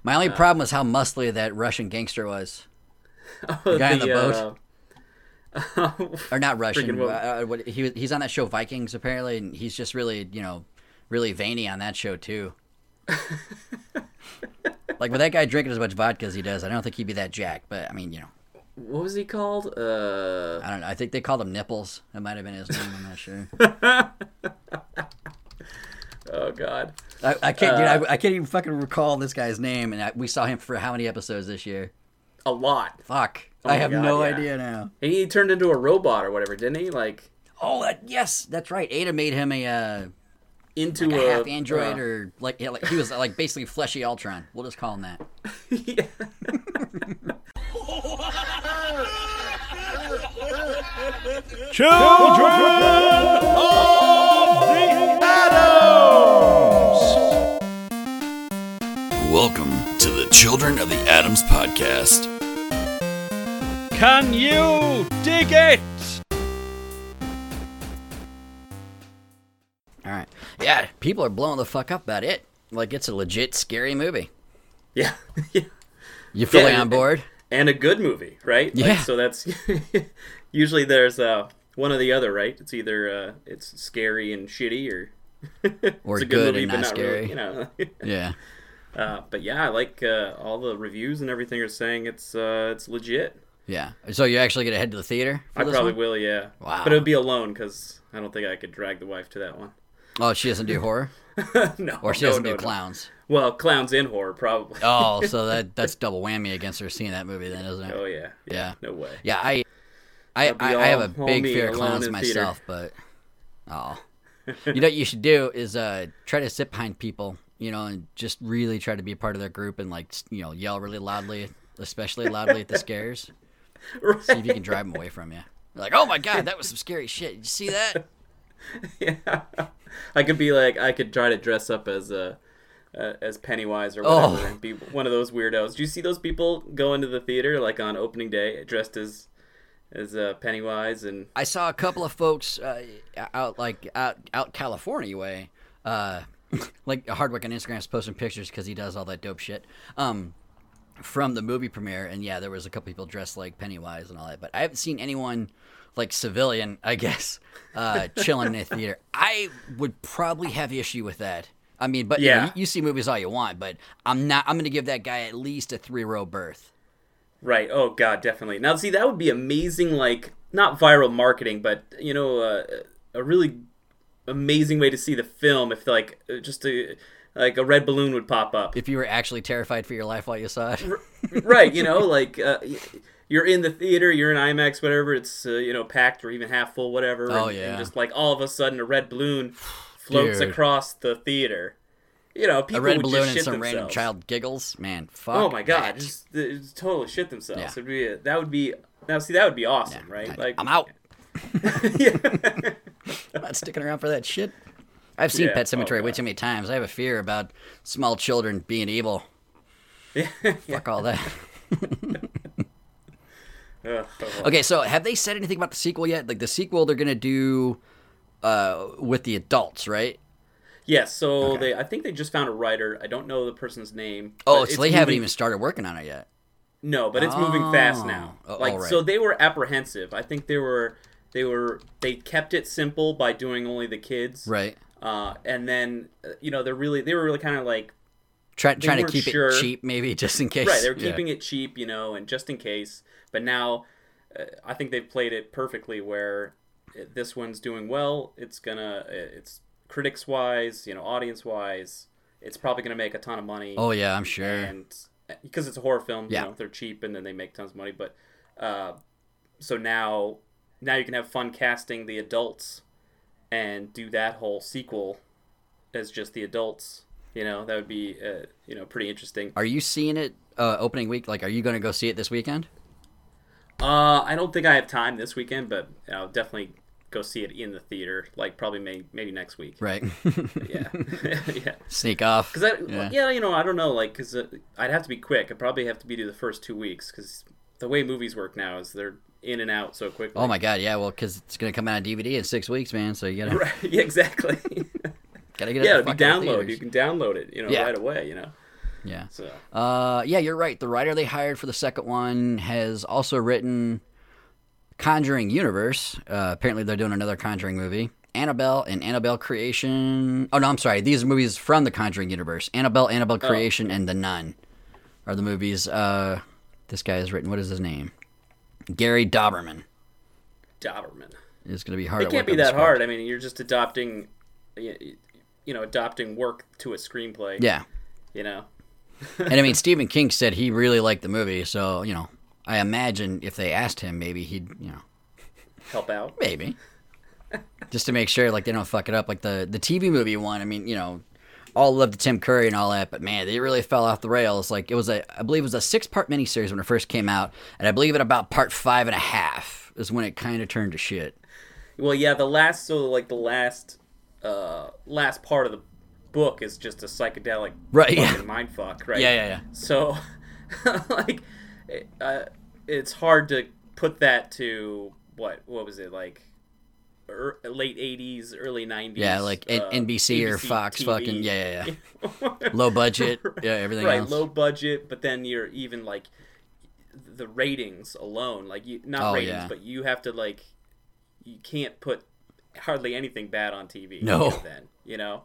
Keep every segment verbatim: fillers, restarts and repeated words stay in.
My only uh, problem was how muscly that Russian gangster was. Oh, the guy the, on the boat. Uh, uh, or not Russian. Uh, what, he he's on that show Vikings apparently, and he's just really you know really veiny on that show too. Like with that guy drinking as much vodka as he does, I don't think he'd be that jacked. But I mean, you know, what was he called? Uh... I don't know. I think they called him Nipples. That might have been his name. I'm not sure. Oh God, I, I can't. Uh, dude, I, I can't even fucking recall this guy's name, and I, we saw him for how many episodes this year? A lot. Fuck. Oh I have God, no yeah. idea now. And he turned into a robot or whatever, didn't he? Like, oh, that, yes, that's right. Ada made him a uh, into like a, a half android, uh, or like, yeah, like he was like basically fleshy Ultron. We'll just call him that. Yeah. Children of the Addams. Welcome to the Children of the Addams podcast. Can you dig it? All right. Yeah, people are blowing the fuck up about it. Like it's a legit scary movie. Yeah. Yeah. You fully yeah, on board? And a good movie, right? Yeah. Like, so that's usually there's uh, one or the other, right? It's either uh, it's scary and shitty, or or it's a good, good movie, and but not not scary. Really, you know. Yeah. Uh, but yeah, I like uh, all the reviews and everything are saying it's uh, it's legit. Yeah. So you're actually gonna head to the theater? For I this probably one? will, yeah. Wow. But it would be alone because I don't think I could drag the wife to that one. Oh, she doesn't do horror? No. Or she no, doesn't no, do no. clowns? Well, clowns in horror, probably. Oh, so that that's double whammy against her seeing that movie then, isn't it? Oh yeah. Yeah. Yeah. No way. Yeah, I I, That'd be I, I have all- a all big me fear of alone clowns in theater. myself, but oh, you know what you should do is uh, try to sit behind people, you know, and just really try to be a part of their group and like you know yell really loudly, especially loudly at the scares. Right. See if you can drive them away from you. Like, oh my god, that was some scary shit. Did you see that? Yeah. I could be like, I could try to dress up as uh, uh, as Pennywise or whatever, Oh. and be one of those weirdos. Do you see those people go into the theater like on opening day dressed as as uh, Pennywise and? I saw a couple of folks uh, out like out out California way, uh, like Hardwick on Instagram's posting pictures because he does all that dope shit. Um, from the movie premiere, and yeah, there was a couple people dressed like Pennywise and all that, but I haven't seen anyone like civilian, I guess, uh, chilling in a theater. I would probably have issue with that. I mean, but Yeah. you, know, you, you see movies all you want, but I'm not. I'm going to give that guy at least a three row berth. Right. Oh God, definitely. Now, see, that would be amazing. Like, not viral marketing, but you know, uh, a really amazing way to see the film. If like just a like a red balloon would pop up. If you were actually terrified for your life while you saw it, Right. You know, like uh, you're in the theater, you're in IMAX, whatever. It's uh, you know packed or even half full, whatever. Oh and, yeah. And just like all of a sudden, a red balloon floats Dude. across the theater. You know, people a red would balloon just and shit some themselves. random child giggles, man. Fuck. Oh my god, that. just, just totally shit themselves. Yeah. It'd be a, that would be now. See, that would be awesome, Yeah, right? I- Like I'm out. yeah. I'm not sticking around for that shit. I've seen Yeah, Pet Sematary oh, way God. too many times. I have a fear about small children being evil. Fuck all that. Ugh, oh, Okay, so have they said anything about the sequel yet? Like the sequel they're gonna do uh, with the adults, right? Yes, so Okay. they. I think they just found a writer. I don't know the person's name. Oh, but so it's they haven't moving- even started working on it yet. No, but it's moving fast now. Oh, Like oh, right. so, they were apprehensive. I think they were. They were. They kept it simple by doing only the kids. Right. Uh, and then uh, you know they're really they were really kind of like Try, trying to weren't keep sure. it cheap, maybe just in case. right. They were Yeah. keeping it cheap, you know, and just in case. But now, uh, I think they've played it perfectly. Where uh, this one's doing well. It's gonna. uh, It's critics wise, you know, audience wise. It's probably gonna make a ton of money. Oh yeah, I'm sure. And because it's a horror film, Yeah. you know, they're cheap and then they make tons of money. But uh, so now, now you can have fun casting the adults and do that whole sequel as just the adults. You know, that would be uh, you know pretty interesting. Are you seeing it uh, opening week? Like, are you going to go see it this weekend? Uh, I don't think I have time this weekend, but I'll definitely go see it in the theater. Like probably may, maybe next week. Right. Yeah, yeah. Sneak off. Because I, Yeah. yeah. you know, I don't know, like, because uh, I'd have to be quick. I'd probably have to be to the first two weeks, because the way movies work now is they're in and out so quickly. Oh my god, yeah. Well, because it's going to come out on D V D in six weeks, man. So you gotta Right, yeah, exactly. gotta get it. yeah, the it'd be fuck out of download. theaters. You can download it, you know, Yeah. right away, you know. Yeah. So Uh, yeah, you're right. The writer they hired for the second one has also written Conjuring Universe. Uh, apparently, they're doing another Conjuring movie. Annabelle and Annabelle Creation. Oh, no, I'm sorry. These are movies from the Conjuring universe. Annabelle, Annabelle Creation, oh. and The Nun are the movies. Uh, this guy has written, what is his name? Gary Dauberman. Dauberman. It's going to be hard. It can't be that hard. I mean, you're just adopting, you know, adopting work to a screenplay. Yeah. You know? And I mean, Stephen King said he really liked the movie, so, you know, I imagine if they asked him, maybe he'd, you know. Help out? Maybe. Just to make sure, like, they don't fuck it up. Like, the, the T V movie one, I mean, you know, all love to Tim Curry and all that, but, man, they really fell off the rails. Like, it was a, I believe it was a six-part miniseries when it first came out, and I believe at about part five and a half is when it kind of turned to shit. Well, yeah, the last, so, like, the last, uh, last part of the book is just a psychedelic right, fucking yeah. mindfuck, right? Yeah, yeah, yeah. So, like, uh, it's hard to put that to, what, what was it, like, er, late eighties, early nineties. Yeah, like uh, N B C or Fox T V. Fucking, yeah, yeah, yeah. Low budget, yeah, everything right, else. Low budget, but then you're even, like, the ratings alone, like, you not oh, ratings, yeah. but you have to, like, you can't put hardly anything bad on T V. No. Then, you know?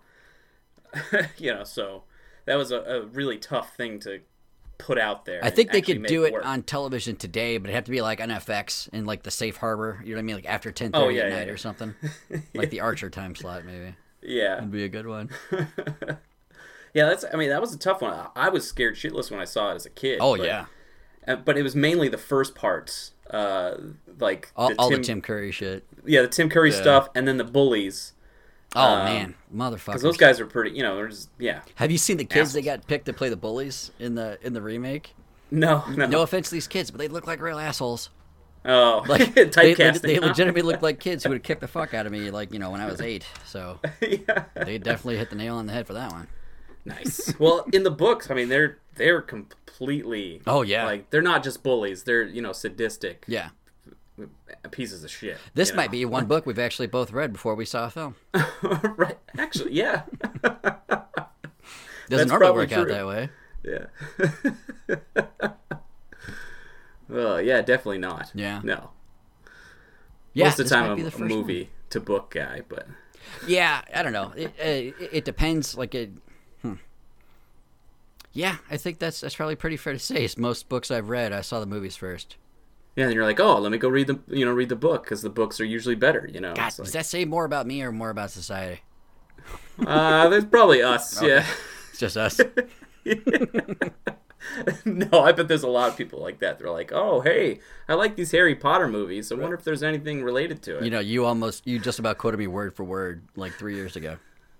you know, so that was a, a really tough thing to put out there. I think they could do it work. on television today, but it'd have to be like on F X in like the safe harbor. You know what I mean? Like after ten thirty oh, yeah, at yeah, night yeah. or something. Like the Archer time slot, maybe. Yeah. That'd be a good one. yeah, that's. I mean, that was a tough one. I was scared shitless when I saw it as a kid. Oh, but, yeah. Uh, but it was mainly the first parts. Uh, like all the, all Tim, the Tim Curry shit. Yeah, the Tim Curry yeah. stuff, and then the bullies. Oh, um, man. Motherfuckers. Because those guys are pretty, you know, they're just, yeah. Have you seen the kids Assholes. they got picked to play the bullies in the in the remake? No, no. No offense to these kids, but they look like real assholes. Oh, like typecasting. They, they huh? legitimately looked like kids who would kick the fuck out of me, like, you know, when I was eight. So yeah. they definitely hit the nail on the head for that one. Nice. Well, in the books, I mean, they're they're completely. Oh yeah. Like they're not just bullies; they're you know sadistic. Yeah. Pieces of shit. This you know? might be one book we've actually both read before we saw a film. Right. Actually, yeah. Doesn't normally work true. out that way. Yeah. Well, yeah, definitely not. Yeah. No. Yeah, Most of the time, I'm the a movie one. to book guy, but. Yeah, I don't know. It it, it depends. Like it. Hmm. Yeah, I think that's that's probably pretty fair to say. Most books I've read, I saw the movies first. Yeah, and you're like, oh, let me go read the you know read the book because the books are usually better. You know. God, like, does that say more about me or more about society? Uh, there's probably us. Okay. Yeah. It's just us. No, I bet there's a lot of people like that. They're like, oh, hey, I like these Harry Potter movies. I wonder if there's anything related to it. You know, you almost, you just about quoted me word for word like three years ago.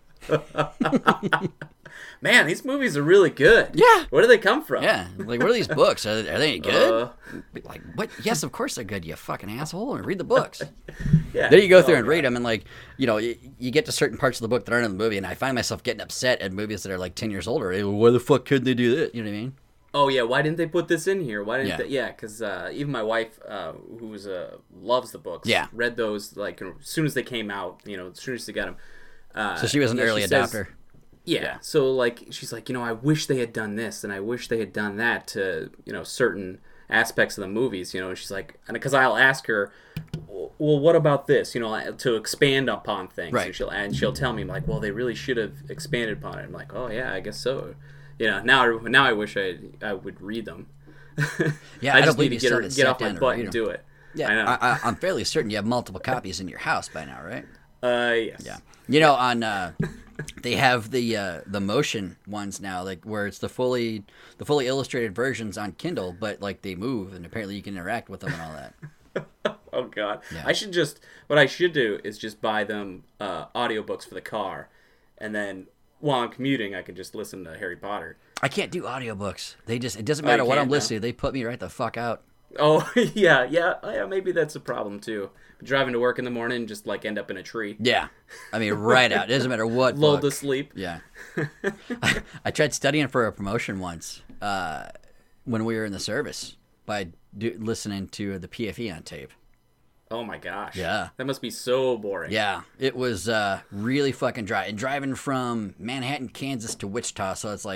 Man, these movies are really good. Yeah. Where do they come from? Yeah. Like, what are these books? Are, are they any good? Uh, like, what? Yes, of course they're good, you fucking asshole. And read the books. Yeah. Then you go through oh, and read them, and, like, you know, you, you get to certain parts of the book that aren't in the movie, and I find myself getting upset at movies that are, like, ten years older. Hey, well, why the fuck couldn't they do that? You know what I mean? Oh, yeah, why didn't they put this in here? Why didn't Yeah. they? Yeah, because uh, even my wife, uh, who's uh, loves the books, Yeah. read those, like, as soon as they came out, you know, as soon as they got them. Uh, So she was an yeah, early she adopter. says- Yeah. yeah. So, like, she's like, you know, I wish they had done this, and I wish they had done that to, you know, certain aspects of the movies, you know, and she's like, and because I'll ask her, well, what about this, you know, to expand upon things. Right. And she'll, and she'll tell me, like, well, they really should have expanded upon it. I'm like, oh, yeah, I guess so. You know, now, now I wish I I would read them. Yeah, I I just don't believe need you to get, still her, had to get sit off my down to butt read and them. do it. Yeah, I know. I, I, I'm fairly certain you have multiple copies in your house by now, right? Uh, yes. Yeah. You know, on uh, they have the uh, the motion ones now, like where it's the fully the fully illustrated versions on Kindle, but like they move, and apparently you can interact with them and all that. Oh God! Yeah. I should just what I should do is just buy them uh, audiobooks for the car, and then while I'm commuting, I can just listen to Harry Potter. I can't do audiobooks. They just it doesn't Oh, matter you what can't, I'm no? listening to. They put me right the fuck out. Oh yeah, yeah, oh, yeah. Maybe that's a problem too. Driving to work in the morning, just like end up in a tree. Yeah, I mean right out. It doesn't matter what. Lulled book. to sleep. Yeah. I, I tried studying for a promotion once uh, when we were in the service by do, listening to the P F E on tape. Oh my gosh. Yeah. That must be so boring. Yeah, it was uh, really fucking dry. And driving from Manhattan, Kansas to Wichita, so it's like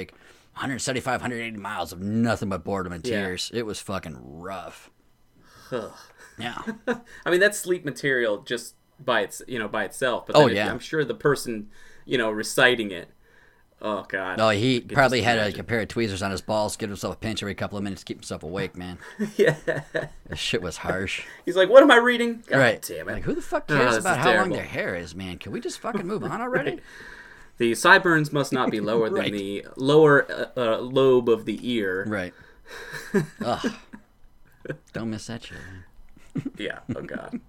one seventy-five, one eighty miles of nothing but boredom and Yeah. tears. It was fucking rough. Yeah. I mean, that's sleep material just by its, you know, by itself. But Oh, then if- yeah. I'm sure the person, you know, reciting it. Oh God. No, he could probably just had a, imagine. a pair of tweezers on his balls, give himself a pinch every couple of minutes to keep himself awake, man. Yeah. This shit was harsh. He's like, what am I reading? God right. damn it. Like, who the fuck Oh, cares this about is how long terrible. their hair is, man? Can we just fucking move on already? The sideburns must not be lower than Right. the lower uh, uh, lobe of the ear. Right. Ugh. Don't miss that shit, man. Yeah. Oh God.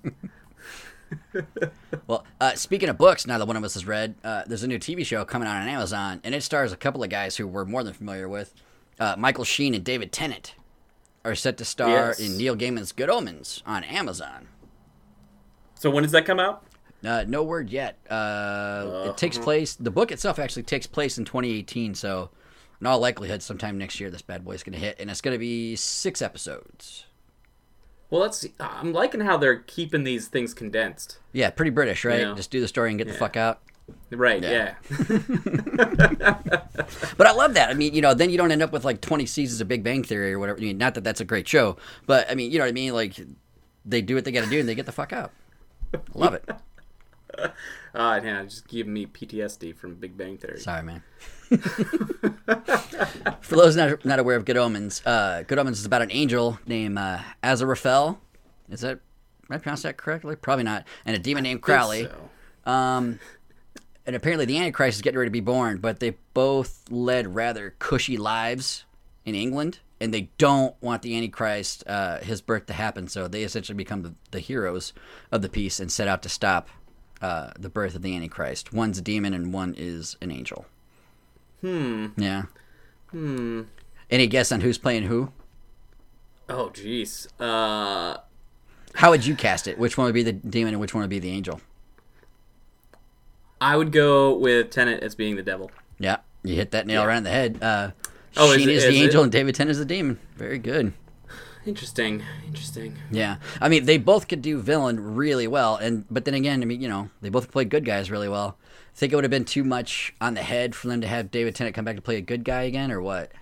Well, uh, speaking of books, now that one of us has read, uh, there's a new T V show coming out on Amazon, and it stars a couple of guys who we're more than familiar with. Uh, Michael Sheen and David Tennant are set to star Yes. in Neil Gaiman's Good Omens on Amazon. So when does that come out? Uh, no word yet. Uh, it takes place. The book itself actually takes place in twenty eighteen, so in all likelihood, sometime next year, this bad boy's going to hit, and it's going to be six episodes. Well, let's. I'm liking how they're keeping these things condensed. Yeah, pretty British, right? Yeah. Just do the story and get the Yeah. fuck out. Right. Yeah. Yeah. But I love that. I mean, you know, then you don't end up with like twenty seasons of Big Bang Theory or whatever. I mean, not that that's a great show, but I mean, you know what I mean? Like, they do what they got to do and they get the fuck out. Love it. Ah, yeah, just giving me P T S D from Big Bang Theory. Sorry, man. For those not, not aware of Good Omens, uh, Good Omens is about an angel named uh, Aziraphale. Is that, did I pronounce that correctly? Probably not. And a demon named Crowley. Think so. Um, and apparently the Antichrist is getting ready to be born, but they both led rather cushy lives in England, and they don't want the Antichrist, uh, his birth to happen, so they essentially become the, the heroes of the piece and set out to stop uh, the birth of the Antichrist. One's a demon and one is an angel. Hmm. Yeah. Hmm. Any guess on who's playing who? Oh, jeez. Uh, How would you cast it? Which one would be the demon and which one would be the angel? I would go with Tennant as being the devil. Yeah, you hit that nail Yeah. right on the head. Uh, Oh, is Sheen it- is, is the it? angel and David Tennant is the demon. Very good. Interesting. Interesting. Yeah, I mean they both could do villain really well, and but then again, I mean you know they both played good guys really well. Think it would have been too much on the head for them to have David Tennant come back to play a good guy again, or what?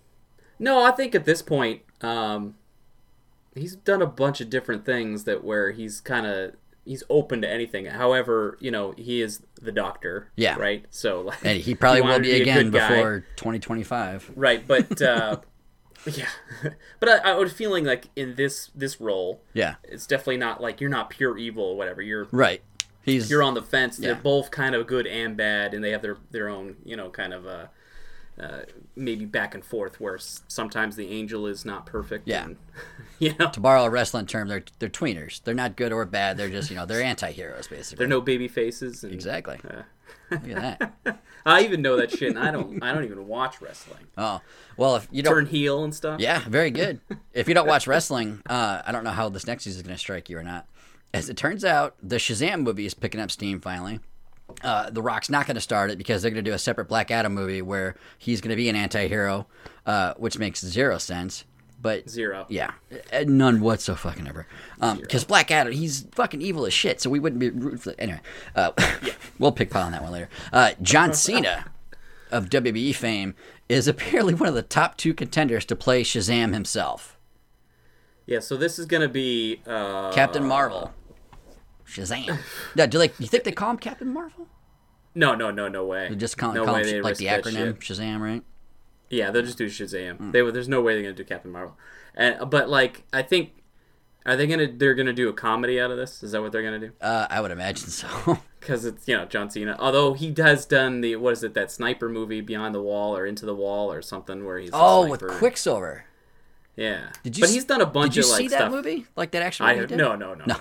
No, I think at this point, um, he's done a bunch of different things that where he's kind of he's open to anything. However, you know, he is the Doctor. Yeah. Right. So like, And he probably you will want him be to a again good guy. before twenty twenty-five. Right, but uh, yeah, but I, I was feeling like in this this role, Yeah, it's definitely not like you're not pure evil or whatever. You're right. He's you're on the fence. Yeah. They're both kind of good and bad, and they have their their own, you know, kind of uh, uh, maybe back and forth. Where s- sometimes the angel is not perfect. Yeah. and, you know, to borrow a wrestling term, they're they're tweeners. They're not good or bad. They're just you know they're anti-heroes basically. they're no baby faces. And, Exactly. Uh, Look at that. I even know that shit, and I don't. I don't even watch wrestling. Oh well, if you don't Turn heel and stuff. Yeah, very good. If you don't watch wrestling, uh, I don't know how this next season is going to strike you or not. As it turns out, the Shazam movie is picking up steam finally. Uh, the Rock's not going to start it because they're going to do a separate Black Adam movie where he's going to be an anti-hero, uh, which makes zero sense. But Zero. yeah, uh, none whatsoever. Because Black Adam, he's fucking evil as shit, so we wouldn't be rooting for Anyway, uh, we'll pick pile on that one later. Uh, John Cena of W W E fame is apparently one of the top two contenders to play Shazam himself. Yeah. So this is gonna be uh, Captain Marvel. Shazam. Yeah, do they? You think they call him Captain Marvel? No, no, no, no way. They just call, no call way him they sh- like the risk that acronym shit. Shazam, right? Yeah, they'll just do Shazam. Hmm. They there's no way they're gonna do Captain Marvel. And but like I think, are they gonna they're gonna do a comedy out of this? Is that what they're gonna do? Uh, I would imagine so. Because it's you know John Cena. Although he has done the what is it that sniper movie Beyond the Wall or Into the Wall or something where he's a oh, with sniper. Quicksilver. Yeah. Did you But s- he's done a bunch Did you of like see that stuff. movie? Like that actual I movie? he did? no no no no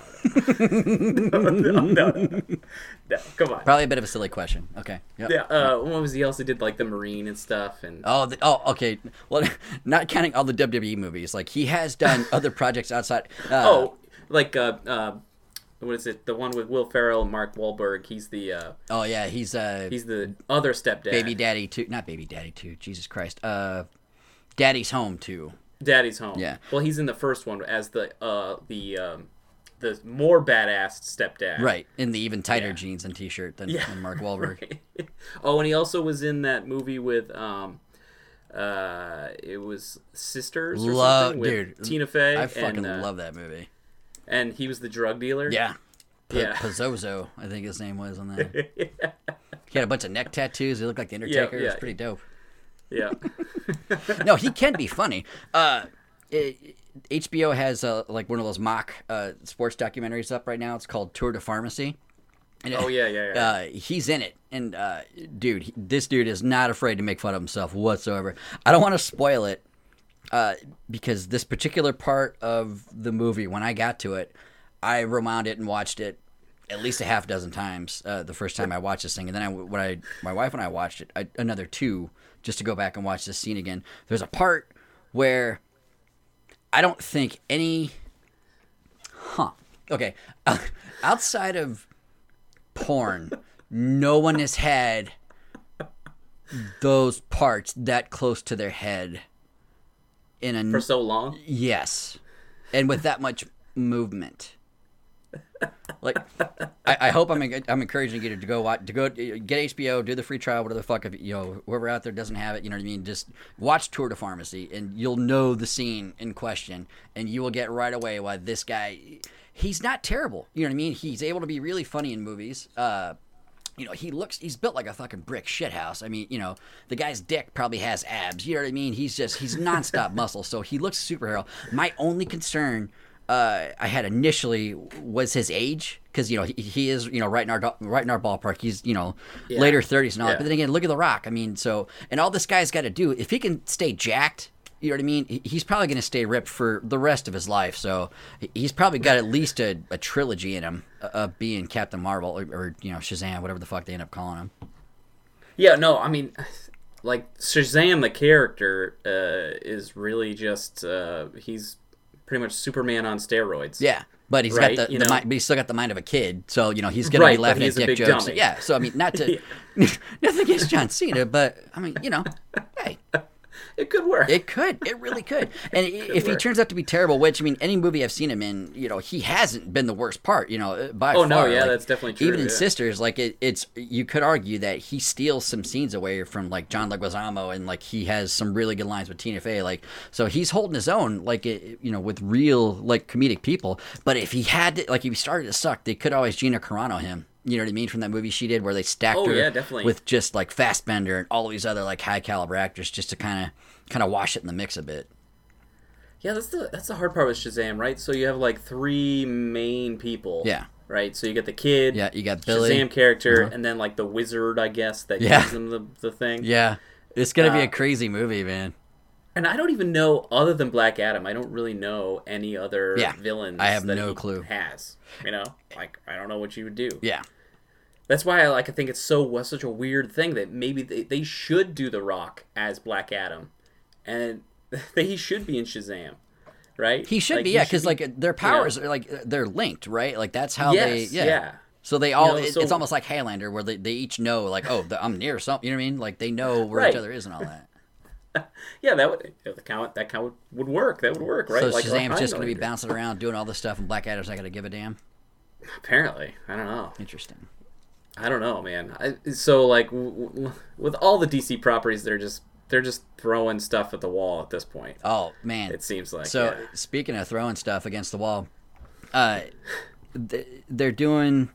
no no, no, no, no, no, come on. Probably a bit of a silly question. Okay. Yep. Yeah. Uh, what was he also did like the Marine and stuff and Oh, the, oh, okay. Well, not counting all the W W E movies, like he has done other projects outside. Uh, oh like uh uh what is it the one with Will Ferrell and Mark Wahlberg? He's the uh oh yeah, he's uh, he's the other stepdad. Baby Daddy too. Not Baby Daddy too. Jesus Christ. Uh, Daddy's Home too. Daddy's Home. Yeah. Well, he's in the first one as the uh the um the more badass stepdad. Right, in the even tighter Yeah. jeans and T-shirt than, Yeah. than Mark Wahlberg. Right. Oh, and he also was in that movie with um Uh, it was Sisters or Love, something with dude. Tina Fey. I fucking and, uh, love that movie. And he was the drug dealer. Yeah. P- Yeah. Pizzozo, I think his name was on that. He had a bunch of neck tattoos. He looked like the Undertaker. yeah. It was pretty dope. Yeah. No, he can be funny. Uh, it, H B O has uh, like one of those mock uh, sports documentaries up right now. It's called Tour de Pharmacy. And Oh, yeah, yeah, yeah. Uh, he's in it, and uh, dude, he, this dude is not afraid to make fun of himself whatsoever. I don't want to spoil it uh, because this particular part of the movie, when I got to it, I rewound it and watched it at least a half dozen times. Uh, the first time I watched this thing, and then I, when I, my wife and I watched it, I, another two just to go back and watch this scene again. There's a part where I don't think any, huh? Okay, uh, outside of porn, no one has had those parts that close to their head in a For so long. yes, and with that much movement. Like, I, I hope I'm I'm encouraging you to go watch, to go get H B O, do the free trial, whatever the fuck. If you know whoever out there doesn't have it, you know what I mean. Just watch Tour de Pharmacy, and you'll know the scene in question, and you will get right away why this guy. He's not terrible. You know what I mean? He's able to be really funny in movies. Uh, you know, he looks, he's built like a fucking brick shithouse. I mean, you know, the guy's dick probably has abs. You know what I mean? He's just, he's nonstop muscle. So he looks a superhero. My only concern uh, I had initially was his age. Because, you know, he, he is, you know, right in our right in our ballpark. He's, you know, Yeah. later thirties and all Yeah. that. But then again, look at The Rock. I mean, so, and all this guy's got to do, if he can stay jacked, you know what I mean? He- He's probably going to stay ripped for the rest of his life. So he- he's probably got at least a, a trilogy in him uh, of being Captain Marvel or, or, you know, Shazam, whatever the fuck they end up calling him. Yeah, no, I mean, like, Shazam, the character, uh, is really just, uh, he's pretty much Superman on steroids. Yeah. But he's Right, got the, you the know? mind, but he's still got the mind of a kid. So, you know, he's going to Right, be but laughing at he's a dick big jokes. dummy. Yeah. So, I mean, not to, nothing against John Cena, but, I mean, you know, hey. It could work. It could. It really could. And if he work. turns out to be terrible, which, I mean, any movie I've seen him in, you know, he hasn't been the worst part, you know, by Oh, far. no, yeah, Like, that's definitely true, Even in yeah. Sisters, like, it, it's, you could argue that he steals some scenes away from, like, John Leguizamo, and, like, he has some really good lines with Tina Fey. Like, so he's holding his own, like, it, you know, with real, like, comedic people. But if he had, to, like, if he started to suck, they could always Gina Carano him. You know what I mean? From that movie she did where they stacked Oh, her yeah, definitely. with just, like, Fassbender and all these other, like, high-caliber actors just to kind of kind of wash it in the mix a bit. Yeah, that's the that's the hard part with Shazam, right? So you have, like, three main people. Yeah. Right? So you get the kid, Yeah, you got Billy. Shazam character, Uh-huh. and then, like, the wizard, I guess, that Yeah. gives him the, the thing. Yeah. It's going to be Uh, a crazy movie, man. And I don't even know, other than Black Adam, I don't really know any other Yeah, villains I have that no he clue. has. You know? Like, I don't know what you would do. Yeah. That's why I like. I think it's so was such a weird thing that maybe they, they should do The Rock as Black Adam, and he should be in Shazam, right? He should Like, be, he yeah, should because, be- like, their powers are, like, they're linked, right? Like, that's how Yes, they, yeah. yeah. So they all, know, it- so- it's almost like Highlander, where they, they each know, like, oh, the, I'm near something, you know what I mean? Like, they know where Right. each other is and all that. Yeah, that would that count. That count would work. That would work, right? So like Shazam's like just going to be Highlander. bouncing around doing all this stuff, and Black Adam's not going to give a damn? Apparently, I don't know. Interesting. I don't know, man. I, so like w- w- with all the D C properties, they're just they're just throwing stuff at the wall at this point. Oh, man. It seems like. So, yeah. speaking of throwing stuff against the wall, uh, th- they're doing.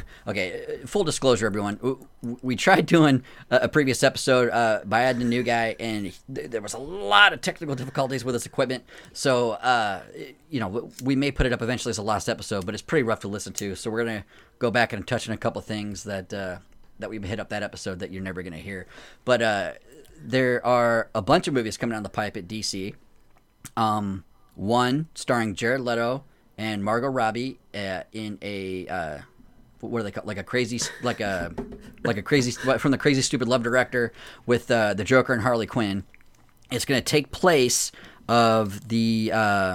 Okay, full disclosure, everyone. W- We tried doing a a previous episode uh, by adding a new guy, and th- there was a lot of technical difficulties with his equipment. So, uh, you know, we may put it up eventually as a last episode, but it's pretty rough to listen to. So, we're gonna go back and touch on a couple things that uh, that we hit up that episode that you're never gonna hear. But uh, there are a bunch of movies coming down the pipe at D C. Um, one starring Jared Leto and Margot Robbie uh, in a uh, what are they called? Like a crazy, like a like a crazy from the Crazy Stupid Love Director with uh, the Joker and Harley Quinn. It's going to take place of the uh,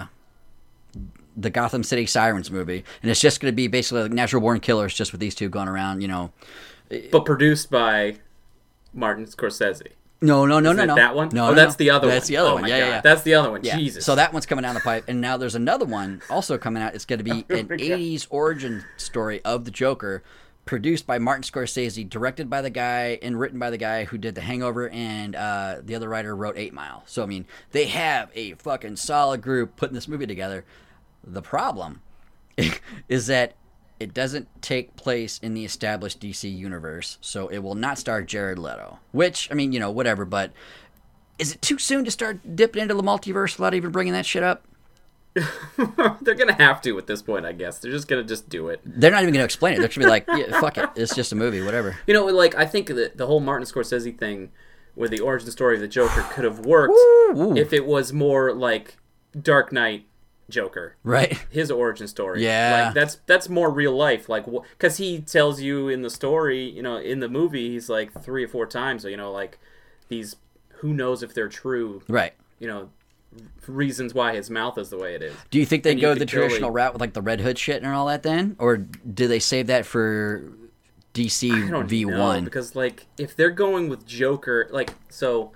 the Gotham City Sirens movie, and it's just going to be basically like Natural Born Killers, just with these two going around. You know, But produced by Martin Scorsese. no, no, no, Is no, it no, that one? No, oh, no, that's no. the other one. That's the other oh one. My Yeah, God. yeah, yeah. That's the other one. Yeah. Jesus. So that one's coming down the pipe, and now there's another one also coming out. It's going to be an God. eighties origin story of the Joker, produced by Martin Scorsese, directed by the guy, and written by the guy who did The Hangover, and uh, the other writer wrote Eight Mile. So, I mean, they have a fucking solid group putting this movie together. The problem is that it doesn't take place in the established D C universe, so it will not star Jared Leto. Which, I mean, you know, whatever, but is it too soon to start dipping into the multiverse without even bringing that shit up? They're gonna have to at this point, I guess. They're just gonna just do it. They're not even gonna explain it. They're just gonna be like, yeah, fuck it. It's just a movie, whatever. You know, like, I think that the whole Martin Scorsese thing with the origin story of the Joker could have worked Ooh. if it was more like Dark Knight Joker. Right. His origin story. Yeah. Like, that's that's more real life. Like, because he tells you in the story, you know, in the movie, he's like three or four times, you know, like, these, who knows if they're true, Right. you know, reasons why his mouth is the way it is. Do you think they And you go could the traditional totally- route with like the Red Hood shit and all that then? Or do they save that for D C I don't V know, one? because, like, if they're going with Joker, like, so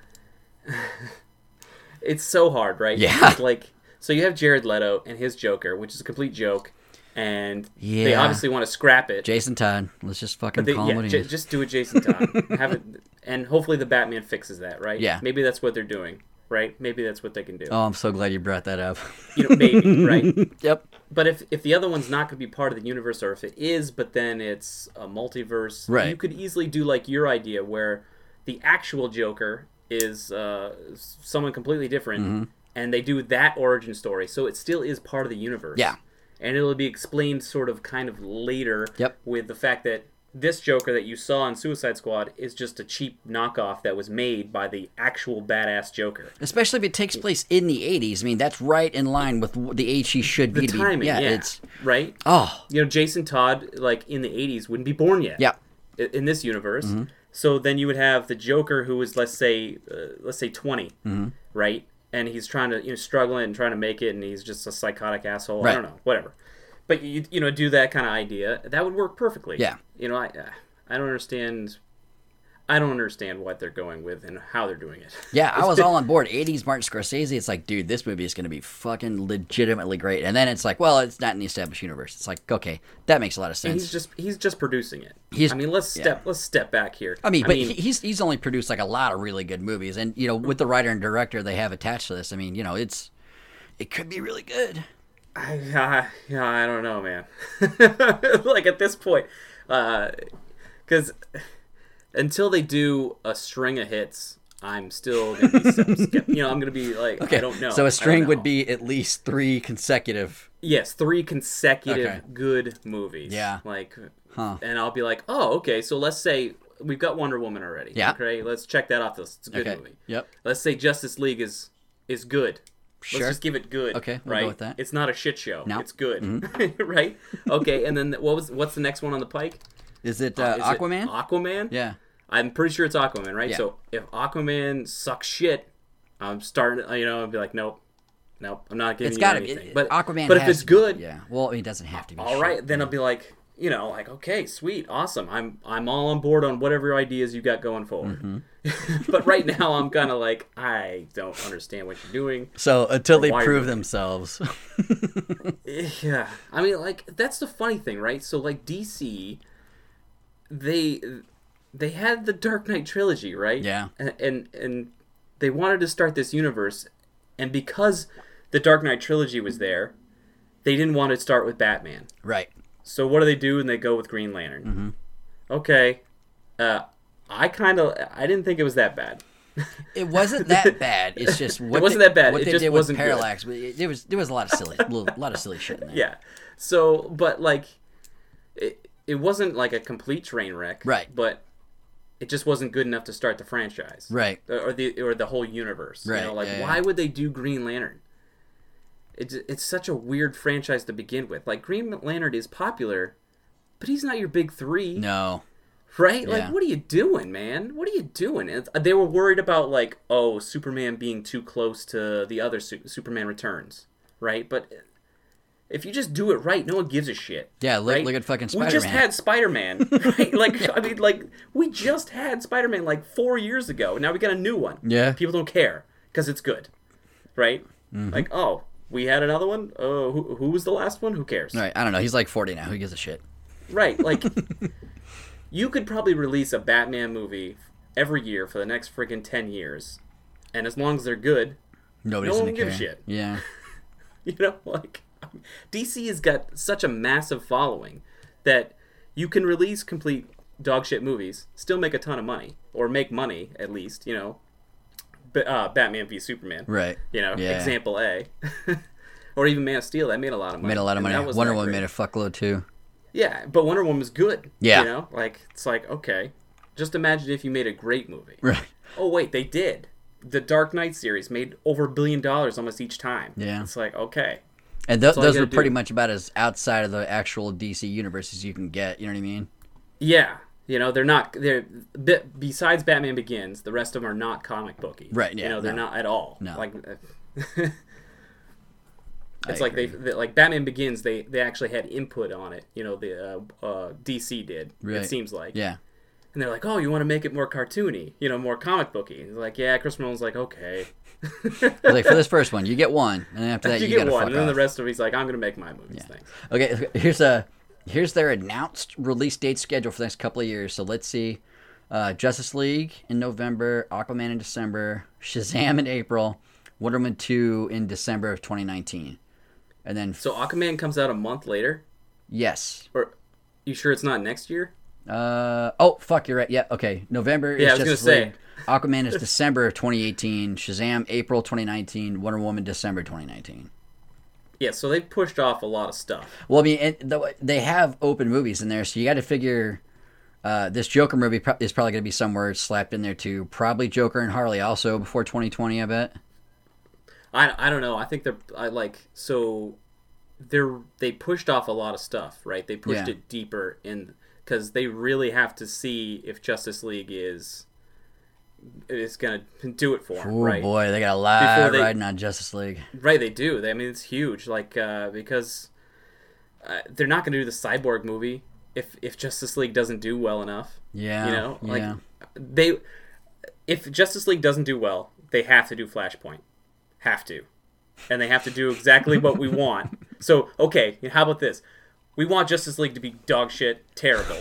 it's so hard, right? Yeah. Because, like, so you have Jared Leto and his Joker, which is a complete joke, and they Yeah. obviously want to scrap it. Jason Todd. Let's just fucking They- call yeah, him what he j- is. just do it, Jason Todd. Have it, and hopefully the Batman fixes that, right? Yeah. Maybe that's what they're doing, right? Maybe that's what they can do. Oh, I'm so glad you brought that up. You know, maybe, right? Yep. But if if the other one's not going to be part of the universe, or if it is, but then it's a multiverse, Right. you could easily do like your idea, where the actual Joker is uh, someone completely different, Mm-hmm. and they do that origin story, so it still is part of the universe. Yeah. And it'll be explained sort of kind of later Yep. with the fact that this Joker that you saw in Suicide Squad is just a cheap knockoff that was made by the actual badass Joker. Especially if it takes place in the eighties. I mean, that's right in line with the age he should be. The to be- timing, yeah, it's right? oh You know, Jason Todd, like, in the eighties, wouldn't be born yet. yeah. i- In this universe. Mm-hmm. So then you would have the Joker who was, let's say, uh, let's say twenty, Mm-hmm. right? And he's trying to, you know, struggling and trying to make it, and he's just a psychotic asshole. Right. I don't know, whatever. But, you, you know, do that kind of idea. That would work perfectly. Yeah. You know, I, I don't understand... I don't understand what they're going with and how they're doing it. Yeah, I was all on board. eighties Martin Scorsese, it's like, dude, this movie is going to be fucking legitimately great. And then it's like, well, it's not in the established universe. It's like, okay, that makes a lot of And sense. he's just he's just producing it. He's- I mean, let's yeah. step let's step back here. I mean, but he he's he's only produced like a lot of really good movies. And, you know, with the writer and director they have attached to this, I mean, you know, it's it could be really good. I, uh, yeah, I don't know, man. Like, at this point, because until they do a string of hits, I'm still gonna be, skep- you know, I'm gonna be like, Okay, I don't know. so I a don't string would know. be at least three consecutive. yes, three consecutive Okay. good movies. Yeah. like, Huh. and I'll be like, oh, okay. So let's say we've got Wonder Woman already. Yeah. Okay, let's check that off the list. It's a good Okay. movie. Yep. Let's say Justice League is is good. Sure. Let's just give it good. Okay, we'll right? go with that. It's not a shit show. No. It's good, right? Okay, and then what was what's the next one on the pike? Is it uh, Is it Aquaman? Aquaman. Yeah. I'm pretty sure it's Aquaman, right? Yeah. So if Aquaman sucks shit, I'm starting. You know, I'd be like, nope, nope, I'm not giving It's you got to anything. be. But Aquaman but if has it's to be- good, yeah. Well, I mean, it doesn't have to be. all shit. right, then I'll be like, you know, like, okay, sweet, awesome. I'm I'm all on board on whatever ideas you got going forward. Mm-hmm. But right now, I'm kind of like, I don't understand what you're doing. So until they Why prove would- themselves. Yeah, I mean, like, that's the funny thing, right? So, like, D C, they they had the Dark Knight trilogy, right? Yeah. and and, and they wanted to start this universe, and because the Dark Knight trilogy was there, they didn't want to start with Batman. Right. So what do they do? And they go with Green Lantern. Mm-hmm. Okay, uh, I kind of I didn't think it was that bad. It wasn't that bad. It's just what wasn't they, that bad. What It they just did wasn't with good. Parallax, but it, there was there was a lot of silly, little, lot of silly shit in there. Yeah. So, but like, it it wasn't like a complete train wreck. Right. But it just wasn't good enough to start the franchise. Right. Or the or the whole universe. Right, You know, like, yeah, why yeah. would they do Green Lantern? It's it's such a weird franchise to begin with. Like, Green Lantern is popular, but he's not your big three. No. Right? Yeah. Like, what are you doing, man? What are you doing? And they were worried about, like, oh, Superman being too close to the other Su- Superman Returns, right? But if you just do it right, no one gives a shit. Yeah, look, right? look at fucking We just Spider-Man. had Spider-Man, right? Like, I mean, like, we just had Spider-Man, like, four years ago. Now we got a new one. Yeah. People don't care because it's good, right? Mm-hmm. Like, oh, we had another one? Oh, who, who was the last one? Who cares? Right. I don't know. He's like forty now. Who gives a shit? Right, like, you could probably release a Batman movie every year for the next friggin' ten years, and as long as they're good, Nobody's no one gonna will give a care. shit. Yeah. You know, like, D C has got such a massive following that you can release complete dog shit movies, still make a ton of money, or make money at least. You know, B- uh, Batman v Superman, Right. You know, Yeah. example A, or even Man of Steel. That made a lot of money. Made a lot of and money. that was Wonder that Woman great. made a fuckload too. Yeah, but Wonder Woman was good. Yeah. You know, like, it's like, okay, just imagine if you made a great movie. Right. Oh, wait, they did. The Dark Knight series made over a billion dollars almost each time. Yeah. It's like, okay. And th- all you those gotta were pretty do. much about as outside of the actual D C universe as you can get. You know what I mean? Yeah. You know, they're not, they're, be- besides Batman Begins, the rest of them are not comic booky. Right, yeah, You know, they're no. not at all. No. Like, I it's like they, agree. they, like Batman Begins, they, they actually had input on it. You know, the uh, uh, D C did, Right. it seems like. Yeah. And they're like, oh, you want to make it more cartoony, you know, more comic booky. And they're like, yeah, Chris Nolan's like, okay. Like for this first one, you get one, and then after that, you, you, get gotta one, fuck and then off. the rest of it, he's like, I'm going to make my movies. Yeah. Thanks. Okay, here's a here's their announced release date schedule for the next couple of years. So let's see, uh, Justice League in November, Aquaman in December, Shazam in April, Wonder Woman two in December of twenty nineteen, and then So Aquaman comes out a month later? yes, Or you sure it's not next year? uh oh fuck, you're right. Yeah, okay, November is Yeah, I was gonna Justice say. League. Aquaman is December of twenty eighteen, Shazam April twenty nineteen, Wonder Woman December twenty nineteen. Yeah, so they've pushed off a lot of stuff. Well, I mean, and the, they have open movies in there, so you got to figure uh, this Joker movie pro- is probably going to be somewhere slapped in there too. Probably Joker and Harley also before twenty twenty, I bet. I, I don't know. I think they're I like so they're they pushed off a lot of stuff, right? They pushed Yeah. it deeper in because they really have to see if Justice League is is gonna do it for them, Oh right? boy, they got a lot Before they- riding on Justice League. Right, they do. They, I mean, it's huge. Like uh, because uh, they're not gonna do the Cyborg movie if if Justice League doesn't do well enough. Yeah, You know, like yeah. they if Justice League doesn't do well, they have to do Flashpoint. Have to. And they have to do exactly what we want. So, okay, how about this? We want Justice League to be dog shit, terrible.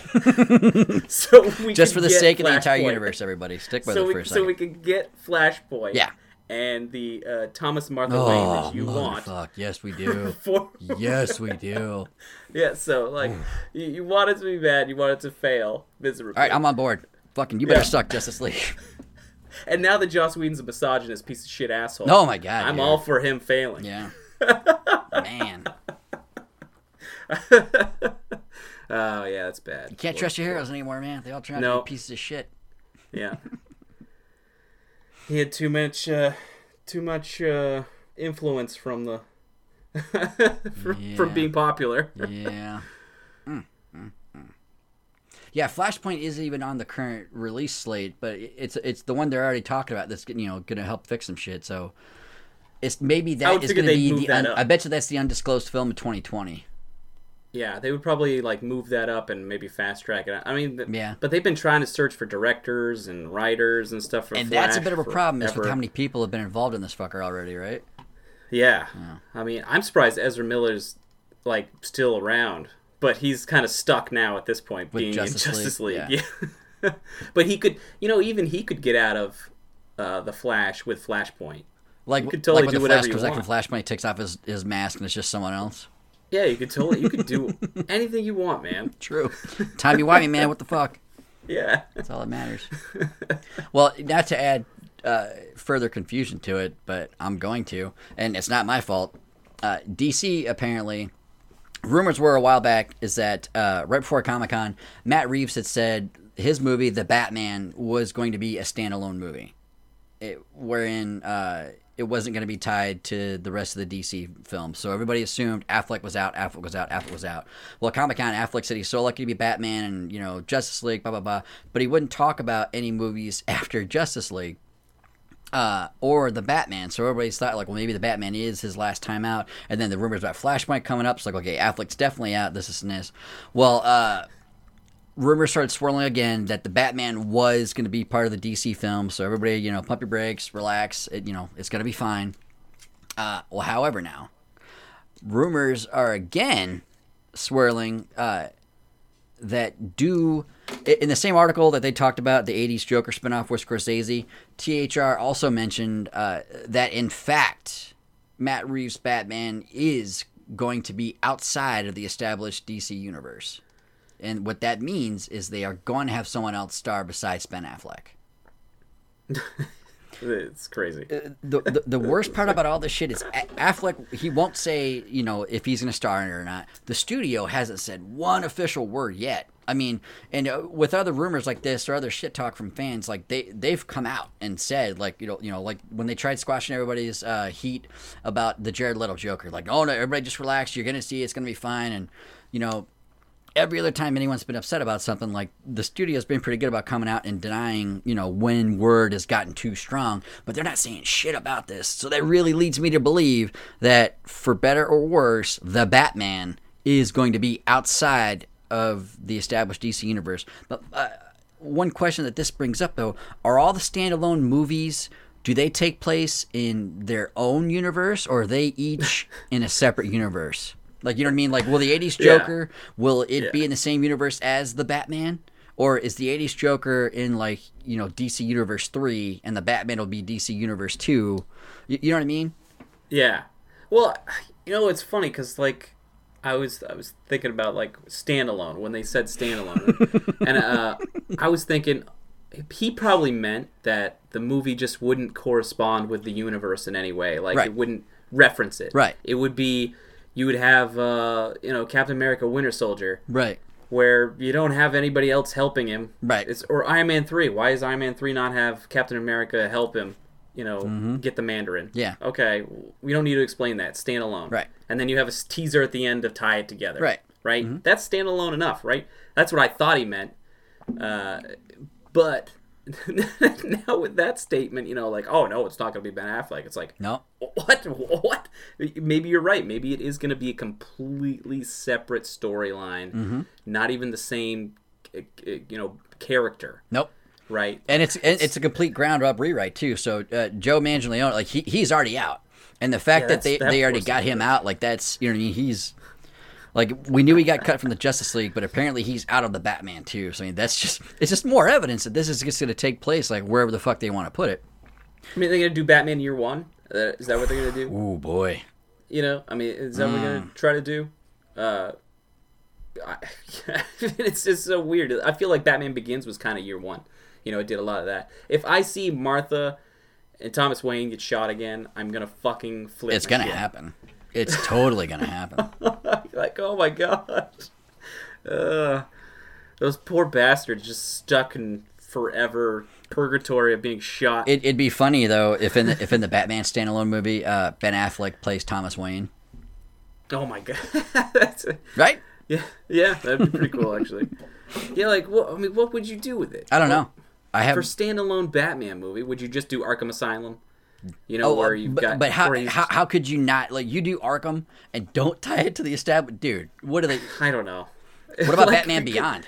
so we Just can for the get sake of the entire Flashpoint. universe, everybody, stick with So it we, for a so second. we can get Flashpoint. Yeah. And the uh, Thomas Martha Wayne Oh, that you want. motherfuck! Yes, we do. For, Yes, we do. yeah, so, like, you, you want it to be bad, you want it to fail miserably. All right, I'm on board. Fucking, you better Yeah. suck, Justice League. And now that Joss Whedon's a misogynist piece of shit asshole. Oh my god, I'm dude. all for him failing. Yeah. Man, Oh yeah, that's bad. you can't trust your heroes anymore, man. They all turn out to No. be pieces of shit. Yeah. He had too much, uh, too much uh, influence from the from, Yeah. from being popular. Yeah. Mm, mm, mm. Yeah, Flashpoint isn't even on the current release slate, but it's it's the one they're already talking about that's you know going to help fix some shit. So it's maybe I that would is figure going to they'd be move the. that Un- up. I bet you that's the undisclosed film of twenty twenty. Yeah, they would probably like move that up and maybe fast track it. I mean, th- Yeah. But they've been trying to search for directors and writers and stuff for And Flash that's a bit of a problem is with forever. how many people have been involved in this fucker already, right? Yeah. I mean, I'm surprised Ezra Miller's like still around, but he's kind of stuck now at this point With being Justice in Justice League, League. Yeah. But he could, you know, even he could get out of uh, the Flash with Flashpoint. Like, You could totally like when do the whatever Flash you comes back from want. Flashpoint, he takes off his, his mask and it's just someone else. Yeah, you could totally, you could do anything you want, man. True. Time you want me, man. What the fuck? Yeah. That's all that matters. Well, not to add uh, further confusion to it, but I'm going to, and it's not my fault. Uh, D C apparently, rumors were a while back is that uh, right before Comic Con, Matt Reeves had said his movie, The Batman, was going to be a standalone movie, it, wherein uh, it wasn't going to be tied to the rest of the D C films. So everybody assumed Affleck was out, Affleck was out, Affleck was out. Well, Comic Con, Affleck said he's so lucky to be Batman and, you know, Justice League, blah, blah, blah. But he wouldn't talk about any movies after Justice League. Uh, or the Batman. So everybody's thought, like, well, maybe the Batman is his last time out. And then the rumors about Flashpoint coming up. It's like, okay, Affleck's definitely out. This, this, and this. Well, uh, rumors started swirling again that the Batman was going to be part of the D C film. So everybody, you know, pump your brakes, relax. It, you know, it's going to be fine. Uh, well, however, now, rumors are again swirling uh, that do in the same article that they talked about the eighties Joker spinoff with Scorsese. T H R also mentioned uh, that in fact Matt Reeves' Batman is going to be outside of the established D C universe, and what that means is they are going to have someone else star besides Ben Affleck. It's crazy. The, the the worst part about all this shit is Affleck, he won't say, you know, if he's going to star in it or not. The studio hasn't said one official word yet. I mean, and uh, with other rumors like this or other shit talk from fans, like they they've come out and said, like, you know, you know, like when they tried squashing everybody's uh, heat about the Jared Leto Joker, like, oh no, everybody just relax, you're going to see it's going to be fine, and you know, every other time anyone's been upset about something, like the studio's been pretty good about coming out and denying, you know, when word has gotten too strong, but they're not saying shit about this. So that really leads me to believe that for better or worse, the Batman is going to be outside of the established D C universe. But uh, one question that this brings up though, are all the standalone movies, do they take place in their own universe or are they each in a separate universe? Like, you know what I mean? Like, will the eighties Joker, yeah. will it yeah. be in the same universe as the Batman? Or is the eighties Joker in, like, you know, D C Universe three, and the Batman will be D C Universe two? You, you know what I mean? Yeah. Well, you know, it's funny, because, like, I was I was thinking about, like, standalone, when they said standalone. and uh, I was thinking, he probably meant that the movie just wouldn't correspond with the universe in any way. Like, right. it wouldn't reference it. Right. It would be... You would have, uh, you know, Captain America Winter Soldier. Right. Where you don't have anybody else helping him. Right. It's, or Iron Man three. Why does Iron Man three not have Captain America help him, you know, mm-hmm. get the Mandarin? Yeah. Okay, we don't need to explain that. Standalone. Right. And then you have a teaser at the end to tie it together. Right. Right? Mm-hmm. That's standalone enough, right? That's what I thought he meant. Uh, but... now with that statement, you know, like, oh no, it's not going to be Ben Affleck. It's like, no, what, what? Maybe you're right. Maybe it is going to be a completely separate storyline, mm-hmm. not even the same, you know, character. Nope. Right. And it's it's a complete ground up rewrite too. So uh, Joe Manganiello, like he he's already out, and the fact yeah, that they that they already got him out, like that's, you know what I mean, he's. Like, we knew he got cut from the Justice League, but apparently he's out of the Batman, too. So, I mean, that's just, it's just more evidence that this is just going to take place, like, wherever the fuck they want to put it. I mean, they're going to do Batman year one? Uh, is that what they're going to do? Ooh, boy. You know, I mean, is that mm. what they're going to try to do? Uh, I, it's just so weird. I feel like Batman Begins was kind of year one. You know, it did a lot of that. If I see Martha and Thomas Wayne get shot again, I'm going to fucking flip. It's going to happen. It's totally going to happen. Like, oh my gosh. Uh, those poor bastards just stuck in forever purgatory of being shot. It, it'd be funny, though, if in the, if in the Batman standalone movie, uh, Ben Affleck plays Thomas Wayne. Oh my god. That's a, right? Yeah, yeah, that'd be pretty cool, actually. Yeah, like, what, I mean, what would you do with it? I don't know. I have For standalone Batman movie, would you just do Arkham Asylum? You know, oh, where you've but, got... But how, you how how could you not... Like, you do Arkham and don't tie it to the established... Dude, what are they... I don't know. What about like, Batman Beyond?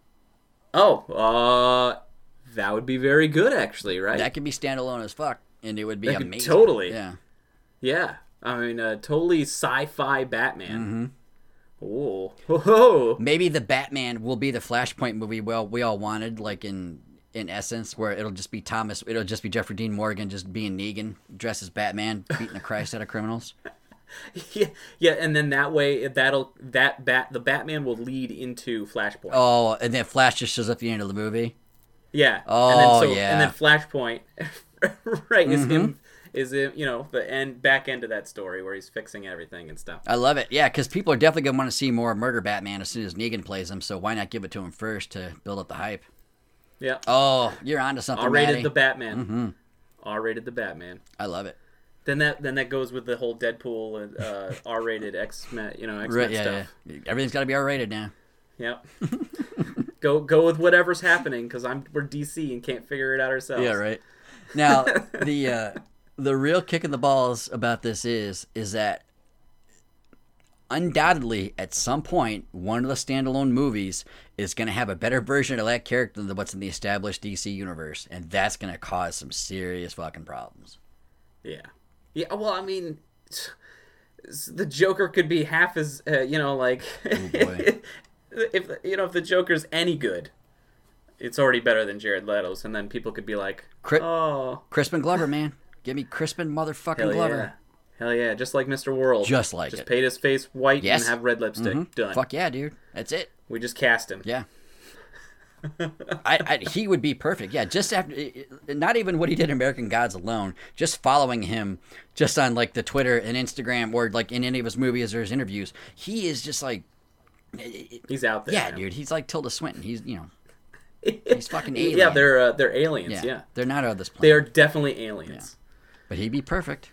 Oh, uh... that would be very good, actually, right? That could be standalone as fuck, and it would be that amazing. Could, totally. Yeah. Yeah. I mean, uh, totally sci-fi Batman. Mm-hmm. Ooh. Whoa. Maybe the Batman will be the Flashpoint movie well we all wanted, like in... in essence, where it'll just be Thomas, it'll just be Jeffrey Dean Morgan just being Negan, dressed as Batman, beating the Christ out of criminals. Yeah, yeah, and then that way, that'll that bat the Batman will lead into Flashpoint. Oh, and then Flash just shows up at the end of the movie. Yeah. Oh, and then, so, yeah. And then Flashpoint, right? Is mm-hmm. him is him, you know, the end back end of that story where he's fixing everything and stuff. I love it. Yeah, because people are definitely gonna want to see more Murder Batman as soon as Negan plays him. So why not give it to him first to build up the hype? Yeah. Oh, you're onto something, R-rated Maddie. the Batman. Mm-hmm. R-rated the Batman. I love it. Then that then that goes with the whole Deadpool and uh, R-rated X-Men, you know, X-Men right, yeah, stuff. Yeah. Everything's got to be R-rated now. Yep. go go with whatever's happening because I'm we're D C and can't figure it out ourselves. Yeah, right. Now the uh, the real kick in the balls about this is is that undoubtedly, at some point, one of the standalone movies is going to have a better version of that character than what's in the established D C universe, and that's going to cause some serious fucking problems. Yeah. Yeah, well, I mean, the Joker could be half as, uh, you know, like, oh boy. if you know if the Joker's any good, it's already better than Jared Leto's, and then people could be like, Cri- "Oh, Crispin Glover, man, give me Crispin motherfucking hell Glover." yeah, hell yeah!" Just like Mister World, Just like just it. paint his face white Yes. and have red lipstick. Mhm. Done. Fuck yeah, dude. That's it. We just cast him. Yeah. I, I he would be perfect. Yeah, just after, not even what he did in American Gods alone, just following him, just on like the Twitter and Instagram or like in any of his movies or his interviews, he is just like, He's out there. yeah, man. dude. He's like Tilda Swinton. He's you know, he's fucking alien. Yeah, they're uh, they're aliens. yeah, Yeah, they're not out of this planet. they are definitely aliens. But he'd be perfect.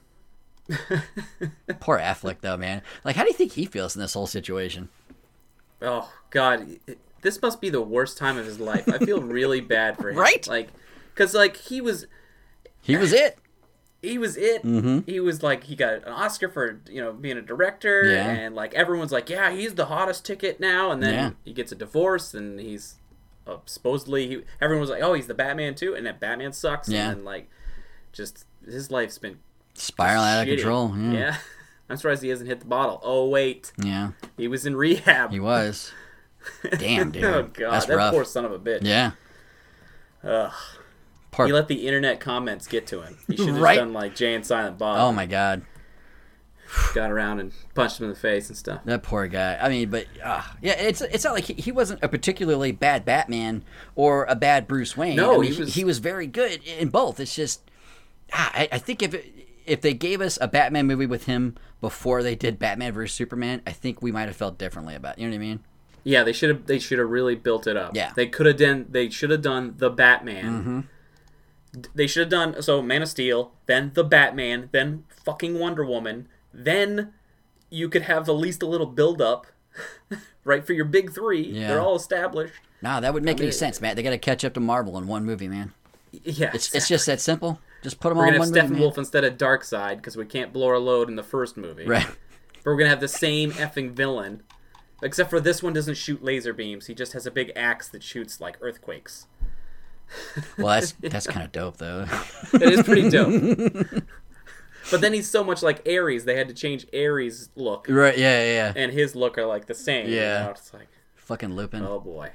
Poor Affleck, though, man. Like, how do you think he feels in this whole situation? Oh God, this must be the worst time of his life. I feel really bad for him. Right? Like, because like he was. He was it. He was it. Mm-hmm. He was like he got an Oscar for you know being a director, Yeah. and like everyone's like, yeah, he's the hottest ticket now. And then Yeah. he gets a divorce, and he's uh, supposedly he. Everyone was like, oh, he's the Batman too, and then Batman sucks. Yeah. And then like, just his life's been Spiraling out of shitty. control. Yeah. Yeah. I'm surprised he hasn't hit the bottle. Oh wait, Yeah, he was in rehab. he was. Damn, dude. Oh God, That's that rough. poor son of a bitch. Yeah. Ugh. Poor. He let the internet comments get to him. He should have Right. done like Jay and Silent Bob. Oh, my God. Got around and punched him in the face and stuff. That poor guy. I mean, but, uh, yeah, it's it's not like he, he wasn't a particularly bad Batman or a bad Bruce Wayne. No, I mean, he was- he was very good in both. It's just, ah, I, I think if it, if they gave us a Batman movie with him before they did Batman versus Superman, I think we might have felt differently about it. You know what I mean? Yeah, they should have. They should have really built it up. Yeah. they could have done. They should have done the Batman. Mm-hmm. D- They should have done so. Man of Steel, then the Batman, then fucking Wonder Woman. Then you could have at least a little build up, right, for your big three. Yeah. They're all established. Nah, that would make I mean, any sense, man. They got to catch up to Marvel in one movie, man. Yeah, It's it's just that simple. Just put them we're all gonna in have one movie, Steppenwolf instead of Darkseid because we can't blow our load in the first movie. man. Right. But we're gonna have the same effing villain, except for this one doesn't shoot laser beams. He just has a big axe that shoots like earthquakes. Well, that's that's kind of dope, though. It is pretty dope. But then he's so much like Ares, they had to change Ares' look, Right? Yeah, yeah, yeah. and his look are like the same. Yeah. You know? It's like, Fucking Lupin. oh boy.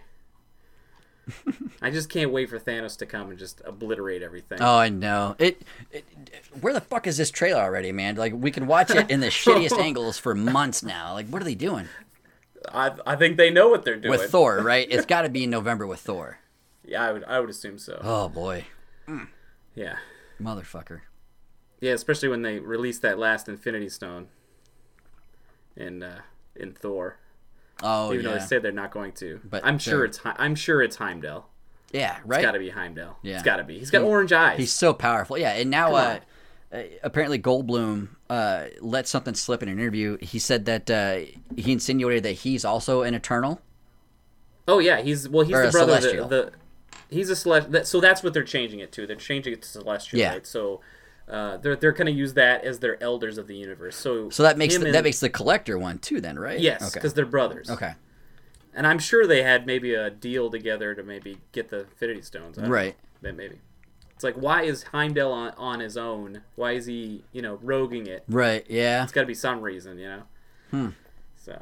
I just can't wait for Thanos to come and just obliterate everything. Oh, I know. It, it. Where the fuck is this trailer already, man? Like, we can watch it in the shittiest angles for months now. Like, what are they doing I I think they know what they're doing. with Thor? Right? It's got to be in November with Thor. Yeah, I would I would assume so. Oh boy, Yeah. motherfucker. Yeah, especially when they release that last Infinity Stone in uh, in Thor. Oh Even though yeah, they say they're not going to, But I'm sure they're- it's Hei- I'm sure it's Heimdall. yeah, It's right. got to be Heimdall. Yeah. It's got to be. He's got He- orange eyes. He's so powerful. Yeah, and now Come uh, uh, apparently Goldblum uh, let something slip in an interview. He said that uh, he insinuated that he's also an Eternal. Oh yeah, he's well. He's Or the a brother. Of Celestial. the, the he's a celestial. So that's what they're changing it to. They're changing it to celestial. Yeah. Right? So uh, they're they're going to use that as their elders of the universe. So So that makes him the, and- that makes the Collector one too, then, right? yes, Okay. because they're brothers. Okay. And I'm sure they had maybe a deal together to maybe get the Infinity Stones. I don't Right. know. Then maybe. It's like, why is Heimdall on, on his own? Why is he, you know, roguing it? Right. Yeah. It's got to be some reason, you know. Hmm. So.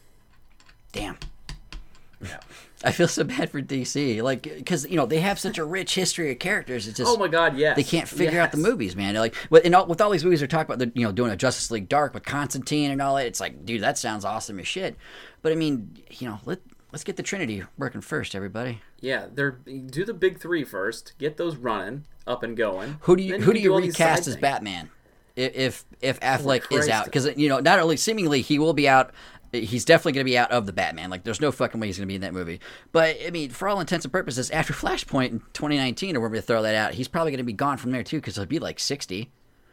Damn. Yeah. I feel so bad for D C, like, because you know they have such a rich history of characters. It's just Oh my God! Yes. they can't figure out the Yes. movies, man. They're like, with, and all, with all these movies they're talking about, they're, you know, doing a Justice League Dark with Constantine and all that. It's like, dude, that sounds awesome as shit. But I mean, you know, let let's get the Trinity working first, everybody. Yeah, they're do the big three first. Get those running up and going. Who do you Then who can do you all these recast side as things. Batman? If if, if Affleck is Christ. out, because you know, not only seemingly he will be out. He's definitely going to be out of the Batman. Like, there's no fucking way he's going to be in that movie. But, I mean, for all intents and purposes, after Flashpoint in twenty nineteen, or whenever they throw that out, he's probably going to be gone from there, too, because he'll be like sixty.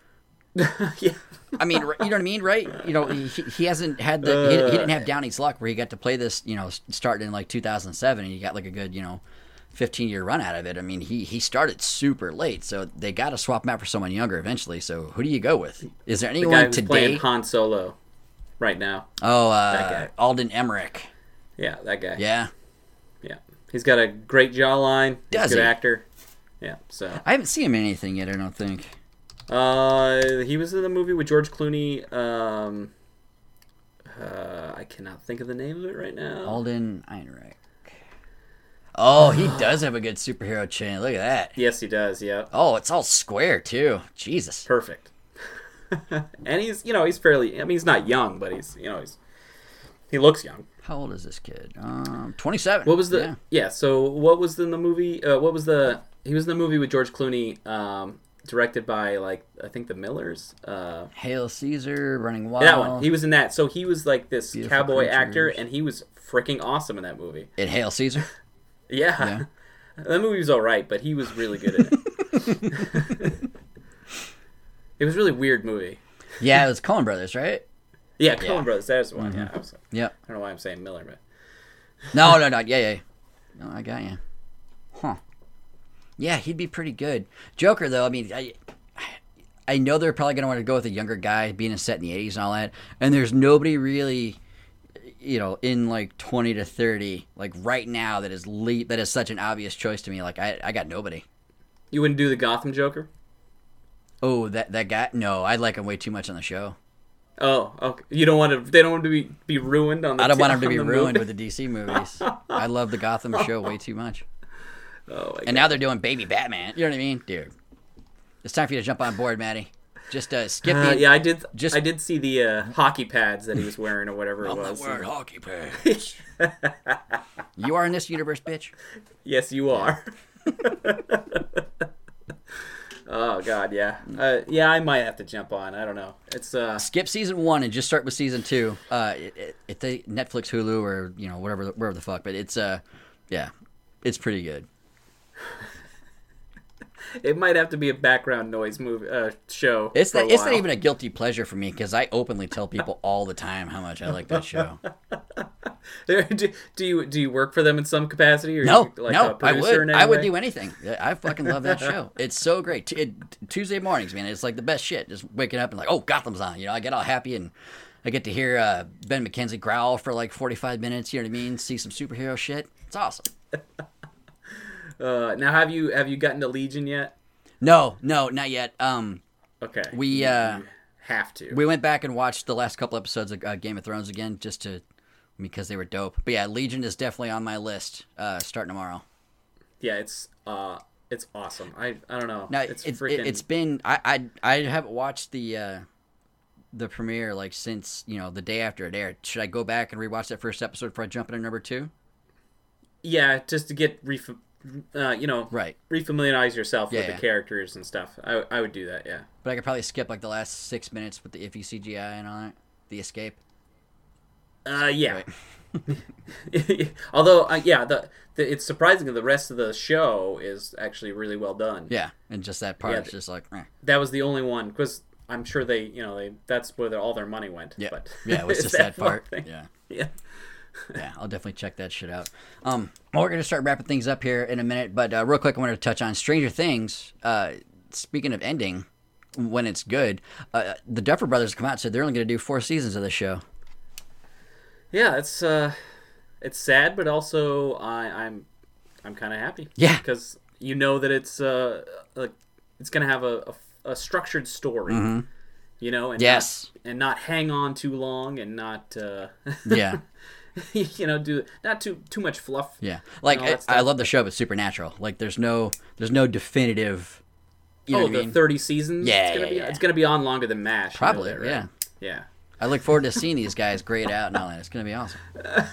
Yeah. I mean, you know what I mean, right? You know, he, he hasn't had the... He, he didn't have Downey's luck where he got to play this, you know, starting in, like, two thousand seven, and he got, like, a good, you know, fifteen-year run out of it. I mean, he, he started super late, so they got to swap him out for someone younger eventually. So, who do you go with? Is there The guy anyone who's today... playing Han Solo right now. Oh, That uh, guy. Alden Emmerich. Yeah, that guy. Yeah. Yeah. He's got a great jawline. He's Does a good he? actor. Yeah, so. I haven't seen him in anything yet, I don't think. Uh, he was in the movie with George Clooney. Um, Uh, I cannot think of the name of it right now. Alden Ehrenreich. Oh, he does have a good superhero chin. Look at that. Yes, he does. Yeah. Oh, it's all square too. Jesus. Perfect. And he's, you know, he's fairly. I mean, he's not young, but he's, you know, he's he looks young. How old is this kid? Um, twenty-seven. What was the? Yeah. Yeah. So what was in the movie? Uh, what was the? He was in the movie with George Clooney, um, directed by like I think the Millers. Uh, Hail Caesar, Running Wild. that one. He was in that. So he was like this Beautiful cowboy Creatures. actor, and he was freaking awesome in that movie. In Hail Caesar. Yeah. Yeah. That movie was all right, but he was really good in it. It was a really weird movie. Yeah, it was Coen Brothers, right? Yeah, Coen Yeah. Brothers. That's the one. Yeah. I, was, Yep. I don't know why I'm saying Miller, but No, no, no. Yeah, yeah. No, I got you. Huh. Yeah, he'd be pretty good. Joker, though, I mean, I, I know they're probably going to want to go with a younger guy, being set in the eighties and all that. And there's nobody really, you know, in like twenty to thirty, like right now, that is le- that is such an obvious choice to me. Like, I, I got nobody. you wouldn't do the Gotham Joker? Oh, that that guy? No, I like him way too much on the show. Oh, okay. You don't want to. They don't want to be be ruined on the. I don't t- want him to on be the ruined movie? with the D C movies. I love the Gotham show way too much. Oh, my And now they're doing Baby Batman. You know what I mean? Dude. It's time for you to jump on board, Maddie. Just uh, skip Uh, the... yeah, I did. just- I did see the uh, hockey pads that he was wearing, or whatever it I'm was. not wearing hockey pads. You are in this universe, bitch. Yes, you are. Oh God, yeah, uh, yeah. I might have to jump on. I don't know. It's uh, Skip season one and just start with season two. Uh, it, it, it's the Netflix, Hulu, or you know whatever, wherever the fuck. But it's uh, yeah, it's pretty good. it might have to be a background noise movie uh, show. It's for not. a It's not while. even a guilty pleasure for me because I openly tell people all the time how much I like that show. do, do you do you work for them in some capacity, or No, you, like no, a I producer would. in any I would way? do anything. I fucking love that show. It's so great. T- it, Tuesday mornings, man, it's like the best shit. Just waking up and like, oh, Gotham's on. You know, I get all happy and I get to hear uh, Ben McKenzie growl for like forty-five minutes. You know what I mean? See some superhero shit. It's awesome. Uh, now, have you have you gotten to Legion yet? No, no, not yet. Um, Okay, we You- uh, you have to. we went back and watched the last couple episodes of uh, Game of Thrones again, just to because they were dope. But yeah, Legion is definitely on my list. Uh, starting tomorrow. Yeah, it's uh, it's awesome. I I don't know. Now it's it's freaking. it, it's been I, I I haven't watched the uh, the premiere like since you know the day after it aired. Should I go back and rewatch that first episode before I jump into number two? Yeah, just to get ref- uh, you know, Right. refamiliarize yourself Yeah, with yeah. the characters and stuff. I I would do that. Yeah. But I could probably skip like the last six minutes with the iffy C G I and all that. The escape. Uh, yeah. Right. Although, uh, yeah, the, the it's surprising that the rest of the show is actually really well done. Yeah, and just that part Yeah, is just like, eh. That was the only one because I'm sure they, you know, they that's where their, all their money went. Yeah, But yeah, it was it's just that one part. thing. Yeah. Yeah. Yeah, I'll definitely check that shit out. Um, well, we're gonna start wrapping things up here in a minute, but uh, real quick, I wanted to touch on Stranger Things. Uh, speaking of ending, when it's good, uh, the Duffer Brothers come out and said they're only gonna do four seasons of the show. Yeah, it's uh, it's sad, but also I, I'm I'm kind of happy. Yeah. because you know that it's uh, like it's gonna have a, a, a structured story. You know, and Mm-hmm. Yes. not, and not hang on too long, and not uh, Yeah, you know, do not too too much fluff. yeah. Like all that I, I stuff. love the show, but Supernatural. Like there's no there's no definitive. You know Oh, what I the mean? thirty seasons. Yeah, it's gonna yeah, be yeah. it's gonna be on longer than MASH. you know Probably, that, right? yeah. Yeah. I look forward to seeing these guys grade out and all that. It's gonna be awesome.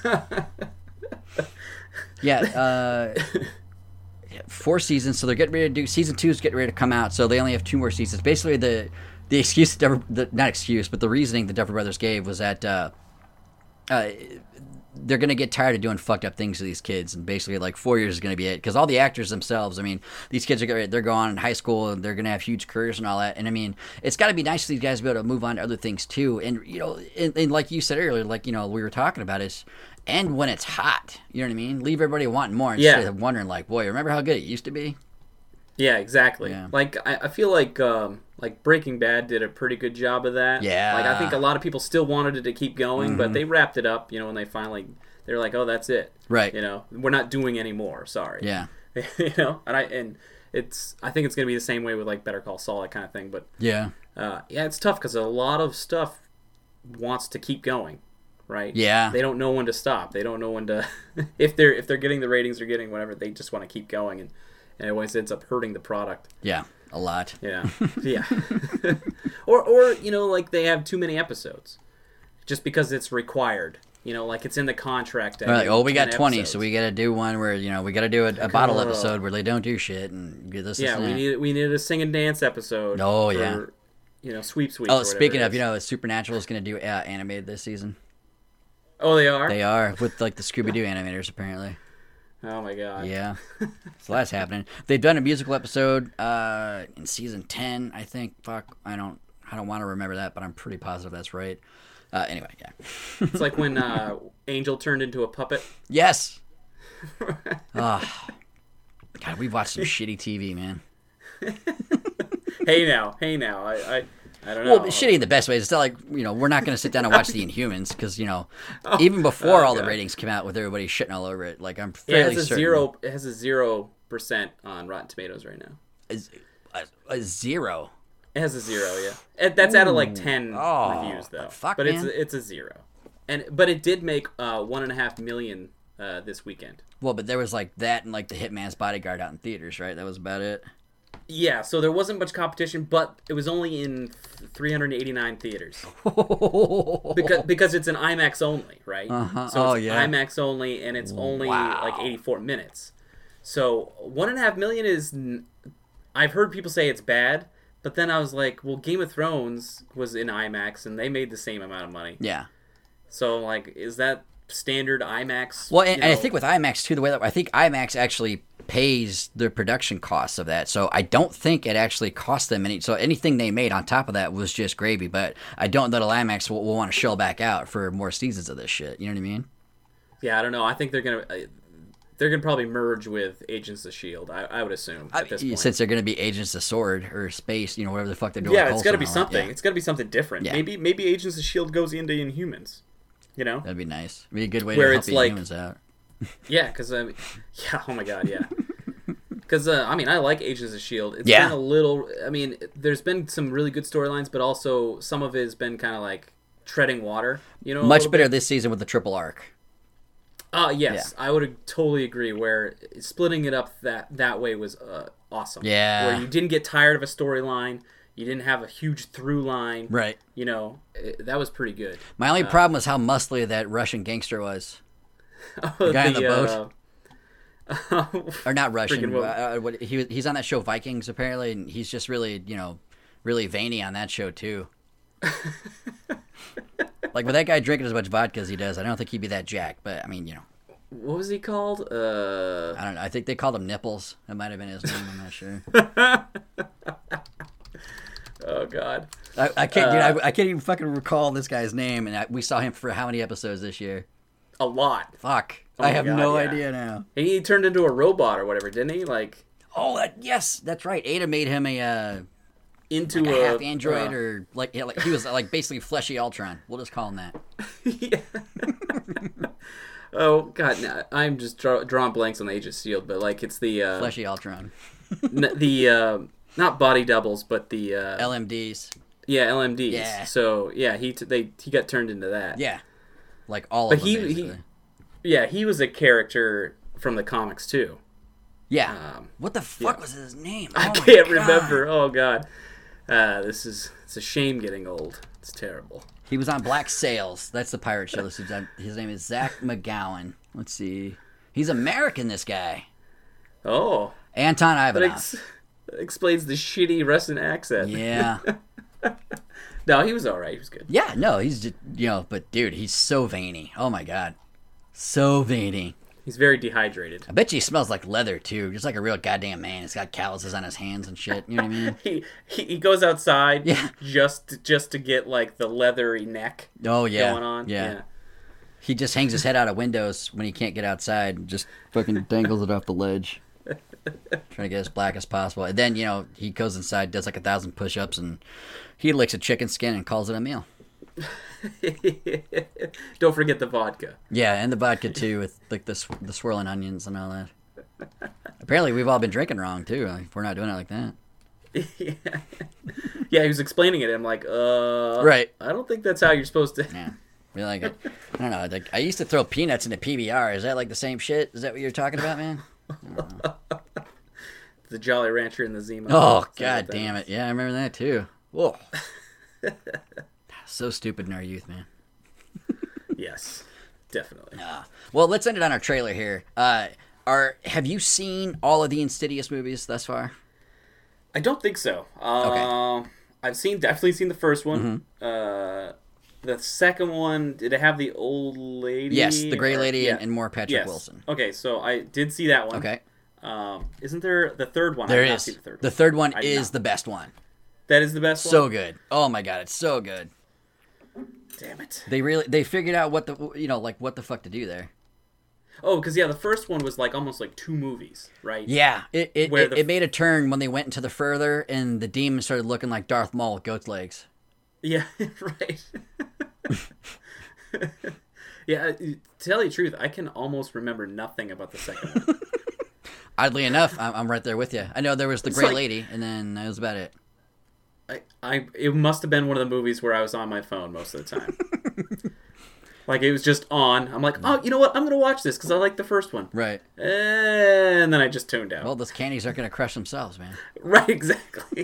Yeah, uh, yeah, four seasons. So they're getting ready to do season two is getting ready to come out. So they only have two more seasons. Basically, the the excuse, the, Duffer- the not excuse, but the reasoning the Duffer Brothers gave was that uh, uh, they're gonna get tired of doing fucked up things to these kids, and basically like four years is gonna be it. Because all the actors themselves, I mean, these kids are gonna, they're going in high school and they're gonna have huge careers and all that. And I mean, it's got to be nice for these guys to be able to move on to other things too. And you know, and, and like you said earlier, like you know, we were talking about is. And when it's hot, you know what I mean? Leave everybody wanting more instead Yeah. of wondering, like, boy, remember how good it used to be? Yeah, exactly. Yeah. Like I, I feel like um, like Breaking Bad did a pretty good job of that. Yeah. Like I think a lot of people still wanted it to keep going, Mm-hmm. but they wrapped it up. You know, when they finally they're like, oh, that's it. Right. You know, we're not doing any more. Sorry. Yeah. you know, and I and it's I think it's gonna be the same way with like Better Call Saul, that kind of thing. But Yeah. uh, yeah, it's tough because a lot of stuff wants to keep going. right? Yeah. They don't know when to stop. They don't know when to if they're if they're getting the ratings they're getting, whatever. They just want to keep going, and and it always ends up hurting the product. Yeah, a lot. Yeah, yeah. or or you know, like they have too many episodes, just because it's required. You know, like it's in the contract. They're like, oh, we got twenty, episodes. so we got to do one where, you know, we got to do a, a bottle Ugh. episode where they don't do shit and get this. Yeah, this, we and that. need we needed a sing and dance episode. Oh, for, yeah. You know, sweep sweep. Oh, speaking of, you know, Supernatural is going to do uh, animated this season. Oh, they are. They are with like the Scooby Doo animators apparently. Oh my god. Yeah, so that's happening. They've done a musical episode uh, in season ten, I think. Fuck, I don't, I don't want to remember that, but I'm pretty positive that's right. Uh, anyway, yeah. It's like when uh, Angel turned into a puppet. Yes. Oh, God, we've watched some shitty T V, man. Hey now, hey now, I, I, I don't know. Well, shitty in the best ways. It's not like, you know, we're not going to sit down and watch The Inhumans because, you know, even before oh, all the God. ratings came out with everybody shitting all over it, like I'm Yeah, fairly it has a certain. zero. It has a zero percent on Rotten Tomatoes right now. A, a, a zero. It has a zero, yeah. And that's out of like ten Oh, reviews though. fuck, but it's man. a, it's a zero, and but it did make uh, one and a half million uh, this weekend. Well, but there was like that and like The Hitman's Bodyguard out in theaters, right? That was about it. Yeah, so there wasn't much competition, but it was only in three hundred eighty-nine theaters because because it's an IMAX only, right? Uh-huh. So Oh, it's yeah. IMAX only, and it's only Wow. like eighty-four minutes. So one and a half million is. n- I've heard people say it's bad, but then I was like, well, Game of Thrones was in IMAX, and they made the same amount of money. Yeah. So like, is that standard IMAX? Well, and, you and I know? think with IMAX too, the way that I think IMAX actually pays the production costs of that, so I don't think it actually cost them any. So anything they made on top of that was just gravy. But I don't know that IMAX will, will want to shell back out for more seasons of this shit. You know what I mean? Yeah, I don't know. I think they're gonna. Uh, they're gonna probably merge with Agents of Shield. I, I would assume at this point. Since they're going to be Agents of Sword or Space, you know, whatever the fuck they're doing. Yeah, with it's got to Coulson be and all that. something. Yeah. It's got to be something different. Yeah. Maybe maybe Agents of Shield goes into Inhumans. You know? That'd be nice. It'd be a good way Where to help it's the like- humans out. Yeah, because I mean, yeah. Oh my god, yeah. Because uh, I mean, I like Agents of Shield. It's Yeah. been a little. I mean, there's been some really good storylines, but also some of it has been kind of like treading water. You know, a Much little better bit. this season with the triple arc. Uh, yes, I would totally agree. Where splitting it up that that way was uh, awesome. Yeah. Where you didn't get tired of a storyline, you didn't have a huge through line. Right. You know, it, that was pretty good. My only problem was how muscly that Russian gangster was. The guy on the boat? Uh, Or not Russian. Freaking what- Uh, what, he was- he's on that show Vikings apparently, and he's just really, you know, really veiny on that show too. Like with that guy drinking as much vodka as he does, I don't think he'd be that jacked. But I mean, you know, what was he called? Uh, I don't know. I think they called him Nipples. That might have been his name. I'm not sure. oh God. I, I can't. Uh, dude, I, I can't even fucking recall this guy's name. And I, we saw him for how many episodes this year? A lot. Fuck. Oh I my have God, no yeah. idea now. He turned into a robot or whatever, didn't he? Like Oh, that, yes, that's right. Ada made him a. Uh, into like a a half android uh, or like, yeah, like he was like basically fleshy Ultron. We'll just call him that. yeah. Oh God, no, I'm just draw, drawing blanks on the Age of Shield, but like it's the uh, Fleshy Ultron. n- the uh, not body doubles, but the uh, L M Ds. yeah L M Ds. Yeah. So yeah, he t- they he got turned into that. Yeah. Like all But of them he- he- basically. Yeah, he was a character from the comics too. Yeah. Um, what the fuck yeah. was his name? I Oh my can't God. remember. Oh God, uh, this is it's a shame getting old. It's terrible. He was on Black Sails. That's the pirate show. This is- His name is Zach McGowan. Let's see. He's American, this guy. Oh, Anton that Ivanov. ex- explains the shitty Russian accent. Yeah. No, he was all right. He was good. Yeah, no, he's just, you know, but dude, he's so veiny. Oh my God. So veiny. He's very dehydrated. I bet you he smells like leather too, just like a real goddamn man. He's got calluses on his hands and shit. You know what I mean? He, he he goes outside Yeah. just just to get like the leathery neck Oh yeah. going on. Yeah. He just hangs his head out of windows when he can't get outside and just fucking dangles it off the ledge. Trying to get as black as possible. And then, you know, he goes inside, does like a thousand push-ups, and he licks a chicken skin and calls it a meal. Don't forget the vodka. Yeah, and the vodka too, with like the, sw- the swirling onions and all that. Apparently we've all been drinking wrong too, if we're not doing it like that. Yeah, he was explaining it. And I'm like, uh, Right. I don't think that's how you're supposed to. Yeah. Be like, I don't know. Like I used to throw peanuts into P B R. Is that like the same shit? Is that what you're talking about, man? The Jolly Rancher and the Zima. Oh, Something god like that. damn it. Yeah, I remember that too. Whoa. So stupid in our youth, man. Yes, definitely. Uh, well, let's end it on our trailer here. Uh, are Have you seen all of the Insidious movies thus far? I don't think so. Uh, I've seen definitely seen the first one. Mm-hmm. Uh, the second one, did it have the old lady? Yes, the Gray Or- Lady yeah. and, and more Patrick Yes. Wilson. Okay, so I did see that one. Okay. Um, isn't there the third one? There I did not is. see the third The one. third one I did is not. the best one. That is the best So one. good. Oh my god, it's so good. Damn it. They really they figured out what the you know like what the fuck to do there. Oh, because yeah, the first one was like almost like two movies, right? Yeah, it it, Where it, the- it made a turn when they went into the further and the demon started looking like Darth Maul with goat's legs. Yeah, right. Yeah, to tell you the truth, I can almost remember nothing about the second one. Oddly enough, I'm, I'm right there with you. I know there was the It's Gray like- Lady, and then that was about it. I, I, it must have been one of the movies where I was on my phone most of the time. Like it was just on. I'm like, oh, you know what? I'm gonna watch this because I like the first one. Right. And then I just tuned out. Well, those candies aren't gonna crush themselves, man. Right, exactly.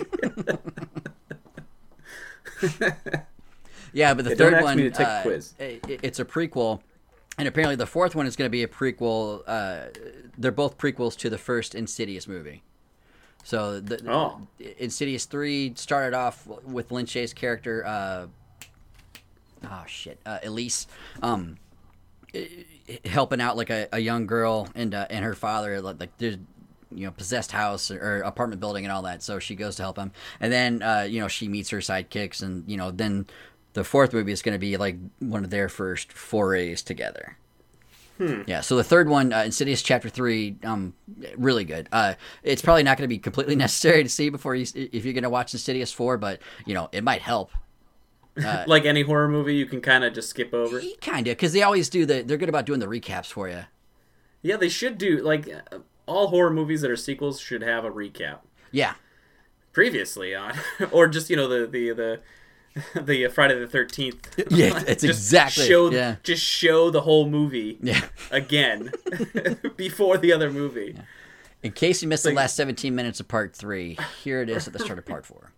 Yeah, but the Yeah, don't third ask one, me to take a uh, quiz. i- it's a prequel, and apparently the fourth one is going to be a prequel. Uh, they're both prequels to the first Insidious movie. So the Oh. Insidious three started off with Lin Shaye's character. Uh, oh shit, uh, Elise, um, i- i- helping out like a, a young girl and uh, and her father. Like, like there's you know possessed house or apartment building and all that. So she goes to help him, and then uh, you know she meets her sidekicks, and you know then. The fourth movie is going to be like one of their first forays together. Hmm. Yeah, so the third one, uh, Insidious Chapter Three, um, really good. Uh, it's probably not going to be completely necessary to see before you, if you're going to watch Insidious Four, but you know it might help. Like any horror movie, you can kind of just skip over. Kind of, because they always do the. They're good about doing the recaps for you. Yeah, they should do like uh, all horror movies that are sequels should have a recap Yeah, previously on, or just you know the the the. The uh, Friday the thirteenth. yeah, it's Just exactly. show, yeah, Just show the whole movie yeah. again before the other movie. In case you missed Like- the last seventeen minutes of Part Three, here it is at the start of Part Four.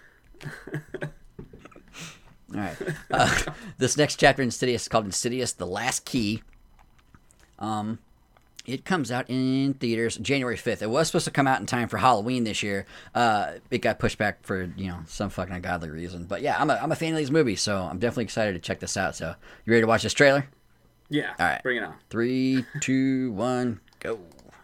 All right. Uh, this next chapter in Insidious is called Insidious: The Last Key. Um, it comes out in theaters January fifth. It was supposed to come out in time for Halloween this year. Uh, it got pushed back for you know some fucking ungodly reason. But yeah, I'm a I'm a fan of these movies, so I'm definitely excited to check this out. So you ready to watch this trailer? Yeah. All right. Bring it on. Three, two, one, go.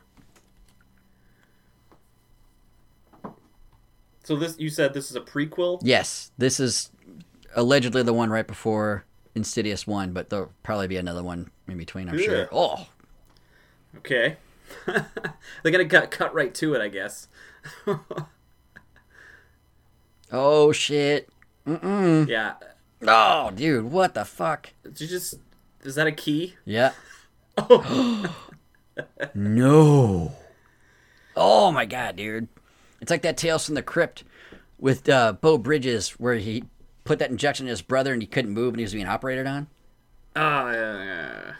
So this, you said this is a prequel? Yes, this is allegedly the one right before Insidious one, but there'll probably be another one in between, I'm sure. Yeah. Oh, Okay. They're gonna cut cut right to it, I guess. oh shit. Mm-mm. Yeah. Oh, dude, what the fuck? Did you just is that a key? Yeah. Oh. No. Oh my god, dude. It's like that Tales from the Crypt with uh, Beau Bridges where he put that injection in his brother and he couldn't move and he was being operated on. Ah, yeah, yeah.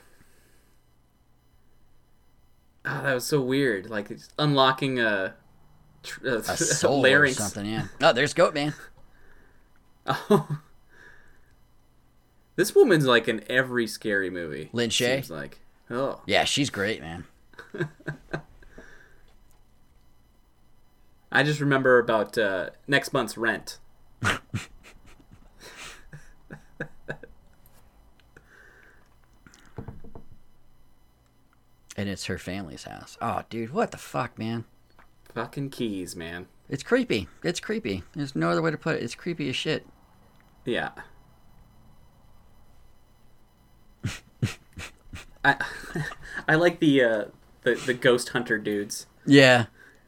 Oh, that was so weird. Like it's unlocking a, tr- a, A soul or larynx. something, yeah. Oh, there's Goat Man. Oh. This woman's like in every scary movie. Lin Shaye? Seems like. Oh. Yeah, she's great, man. I just remember about uh, next month's rent. And it's her family's house. Oh, dude, what the fuck, man? Fucking keys, man. It's creepy. It's creepy. There's no other way to put it. It's creepy as shit. Yeah. I I like the uh, the the ghost hunter dudes. Yeah.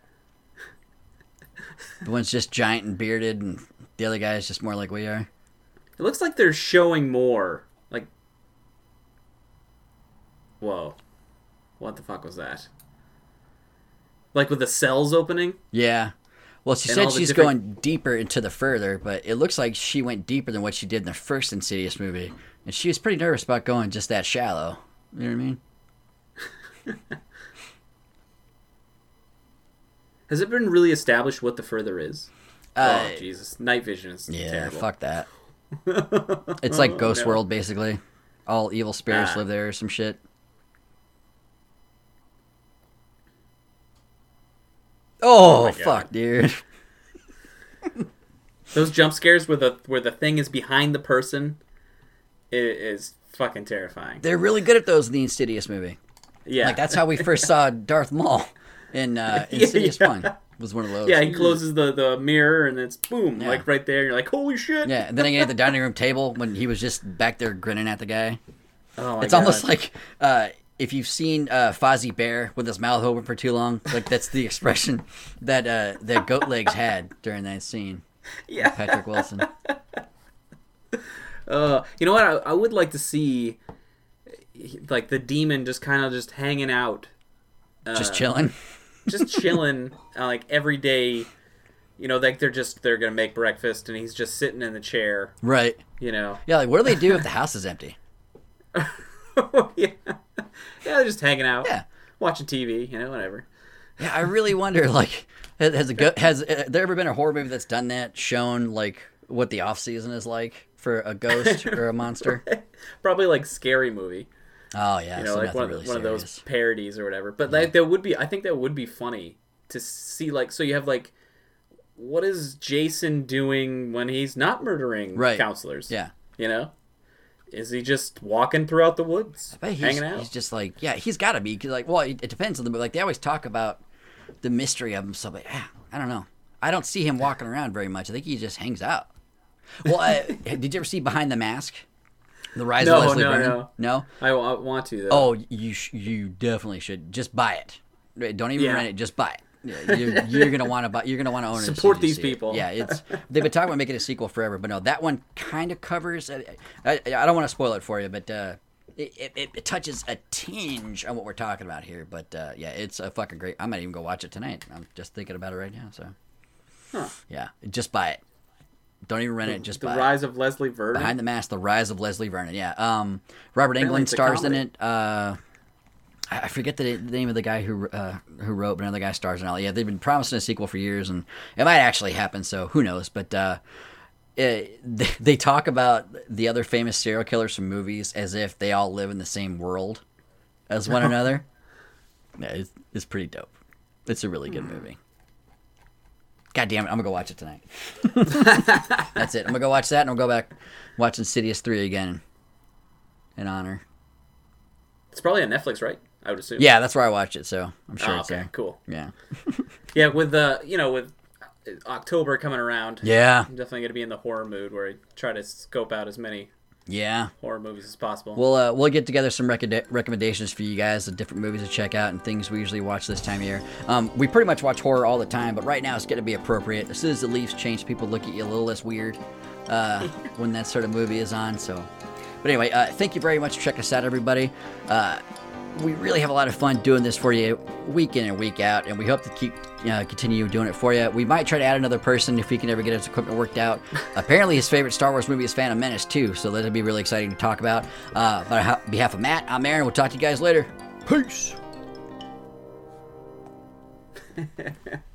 The one's just giant and bearded, and the other guy is just more like we are. It looks like they're showing more. Like, whoa, what the fuck was that? Like with the cells opening? Yeah. Well, she and said all the she's different- going deeper into the further, but it looks like she went deeper than what she did in the first Insidious movie. And she was pretty nervous about going just that shallow. You know what I mean? Has it been really established what the further is? Uh, oh, Jesus. Night vision is Yeah, terrible. fuck that. It's like Ghost No. World, basically. All evil spirits Ah. live there or some shit. Oh, my God. fuck, dude. Those jump scares where the where the thing is behind the person i- is fucking terrifying. They're really good at those in the Insidious movie. Yeah. Like, that's how we first saw Darth Maul in uh, Yeah, Insidious yeah. one. Was one of those. Yeah, he closes the, the mirror and it's boom, Yeah. like right there. And you're like, holy shit. Yeah, and then again at the dining room table when he was just back there grinning at the guy. Oh my It's God. almost like uh, if you've seen uh, Fozzie Bear with his mouth open for too long. Like that's the expression that uh, that Goat Legs had during that scene. yeah. Patrick Wilson. Uh, you know what? I, I would like to see like the demon just kind of just hanging out, uh, Just chilling. just chilling, uh, like every day. You know, like they're just they're gonna make breakfast and he's just sitting in the chair. Right. You know. Yeah, like what do they do if the house is empty? yeah. Yeah, they're just hanging out. Yeah. Watching T V. You know, whatever. Yeah, I really wonder. Like, has has, a go- has uh, there ever been a horror movie that's done that, shown like what the off season is like for a ghost or a monster? Probably like Scary Movie. Oh yeah, You know, so like nothing one, really one of those serious. parodies or whatever. But like, that would be, I think that would be funny to see. Like, so you have like, what is Jason doing when he's not murdering Right. counselors? Yeah. You know, is he just walking throughout the woods, But he's, hanging out? he's just like, yeah, he's got to be. Cause like, well, it, it depends on the movie. Like, they always talk about the mystery of him. So, but, yeah, I don't know. I don't see him walking around very much. I think he just hangs out. Well, uh, did you ever see Behind the Mask? The Rise No, of Leslie no, Vernon? no. No? I, I want to though. Oh, you sh- you definitely should. Just buy it. Right, don't even Yeah. rent it. Just buy it. Yeah, you're, you're gonna want to buy. You're gonna want to own it. as soon Support as you these see it. people. Yeah, it's they've been talking about making a sequel forever, but no, that one kind of covers. I, I, I don't want to spoil it for you, but uh, it, it it touches a tinge on what we're talking about here. But uh, yeah, it's a fucking great. I might even go watch it tonight. I'm just thinking about it right now. So Huh. yeah, just buy it. Don't even rent it. Just the buy it. Rise of Leslie Vernon. Behind the Mask: The Rise of Leslie Vernon. Yeah. Um, Robert Apparently Englund it's a stars in comedy. it. Uh, I I forget the, the name of the guy who uh, who wrote, but another guy stars in it. Yeah, they've been promising a sequel for years, and it might actually happen. So who knows? But uh, it, they, they talk about the other famous serial killers from movies as if they all live in the same world as one another. Yeah, it's, it's pretty dope. It's a really good movie. God damn it, I'm gonna go watch it tonight. That's it. I'm gonna go watch that, and I'll go back watch Insidious three again in honor. It's probably on Netflix, right? I would assume. Yeah, that's where I watched it, so I'm sure Oh, it's okay. there. Cool. Yeah. Yeah, with the you know with October coming around. Yeah. I'm definitely gonna be in the horror mood where I try to scope out as many Yeah. horror movies as possible. We'll uh, we'll get together some rec- recommendations for you guys of different movies to check out and things we usually watch this time of year. Um, we pretty much watch horror all the time, but right now it's going to be appropriate. As soon as the Leafs change, people look at you a little less weird uh, when that sort of movie is on. So, but anyway, uh, thank you very much for checking us out, everybody. Uh, we really have a lot of fun doing this for you week in and week out, and we hope to keep uh, continue doing it for you. We might try to add another person if we can ever get his equipment worked out. Apparently, his favorite Star Wars movie is Phantom Menace too, so that'll be really exciting to talk about. Uh, but on behalf of Matt, I'm Aaron. We'll talk to you guys later. Peace.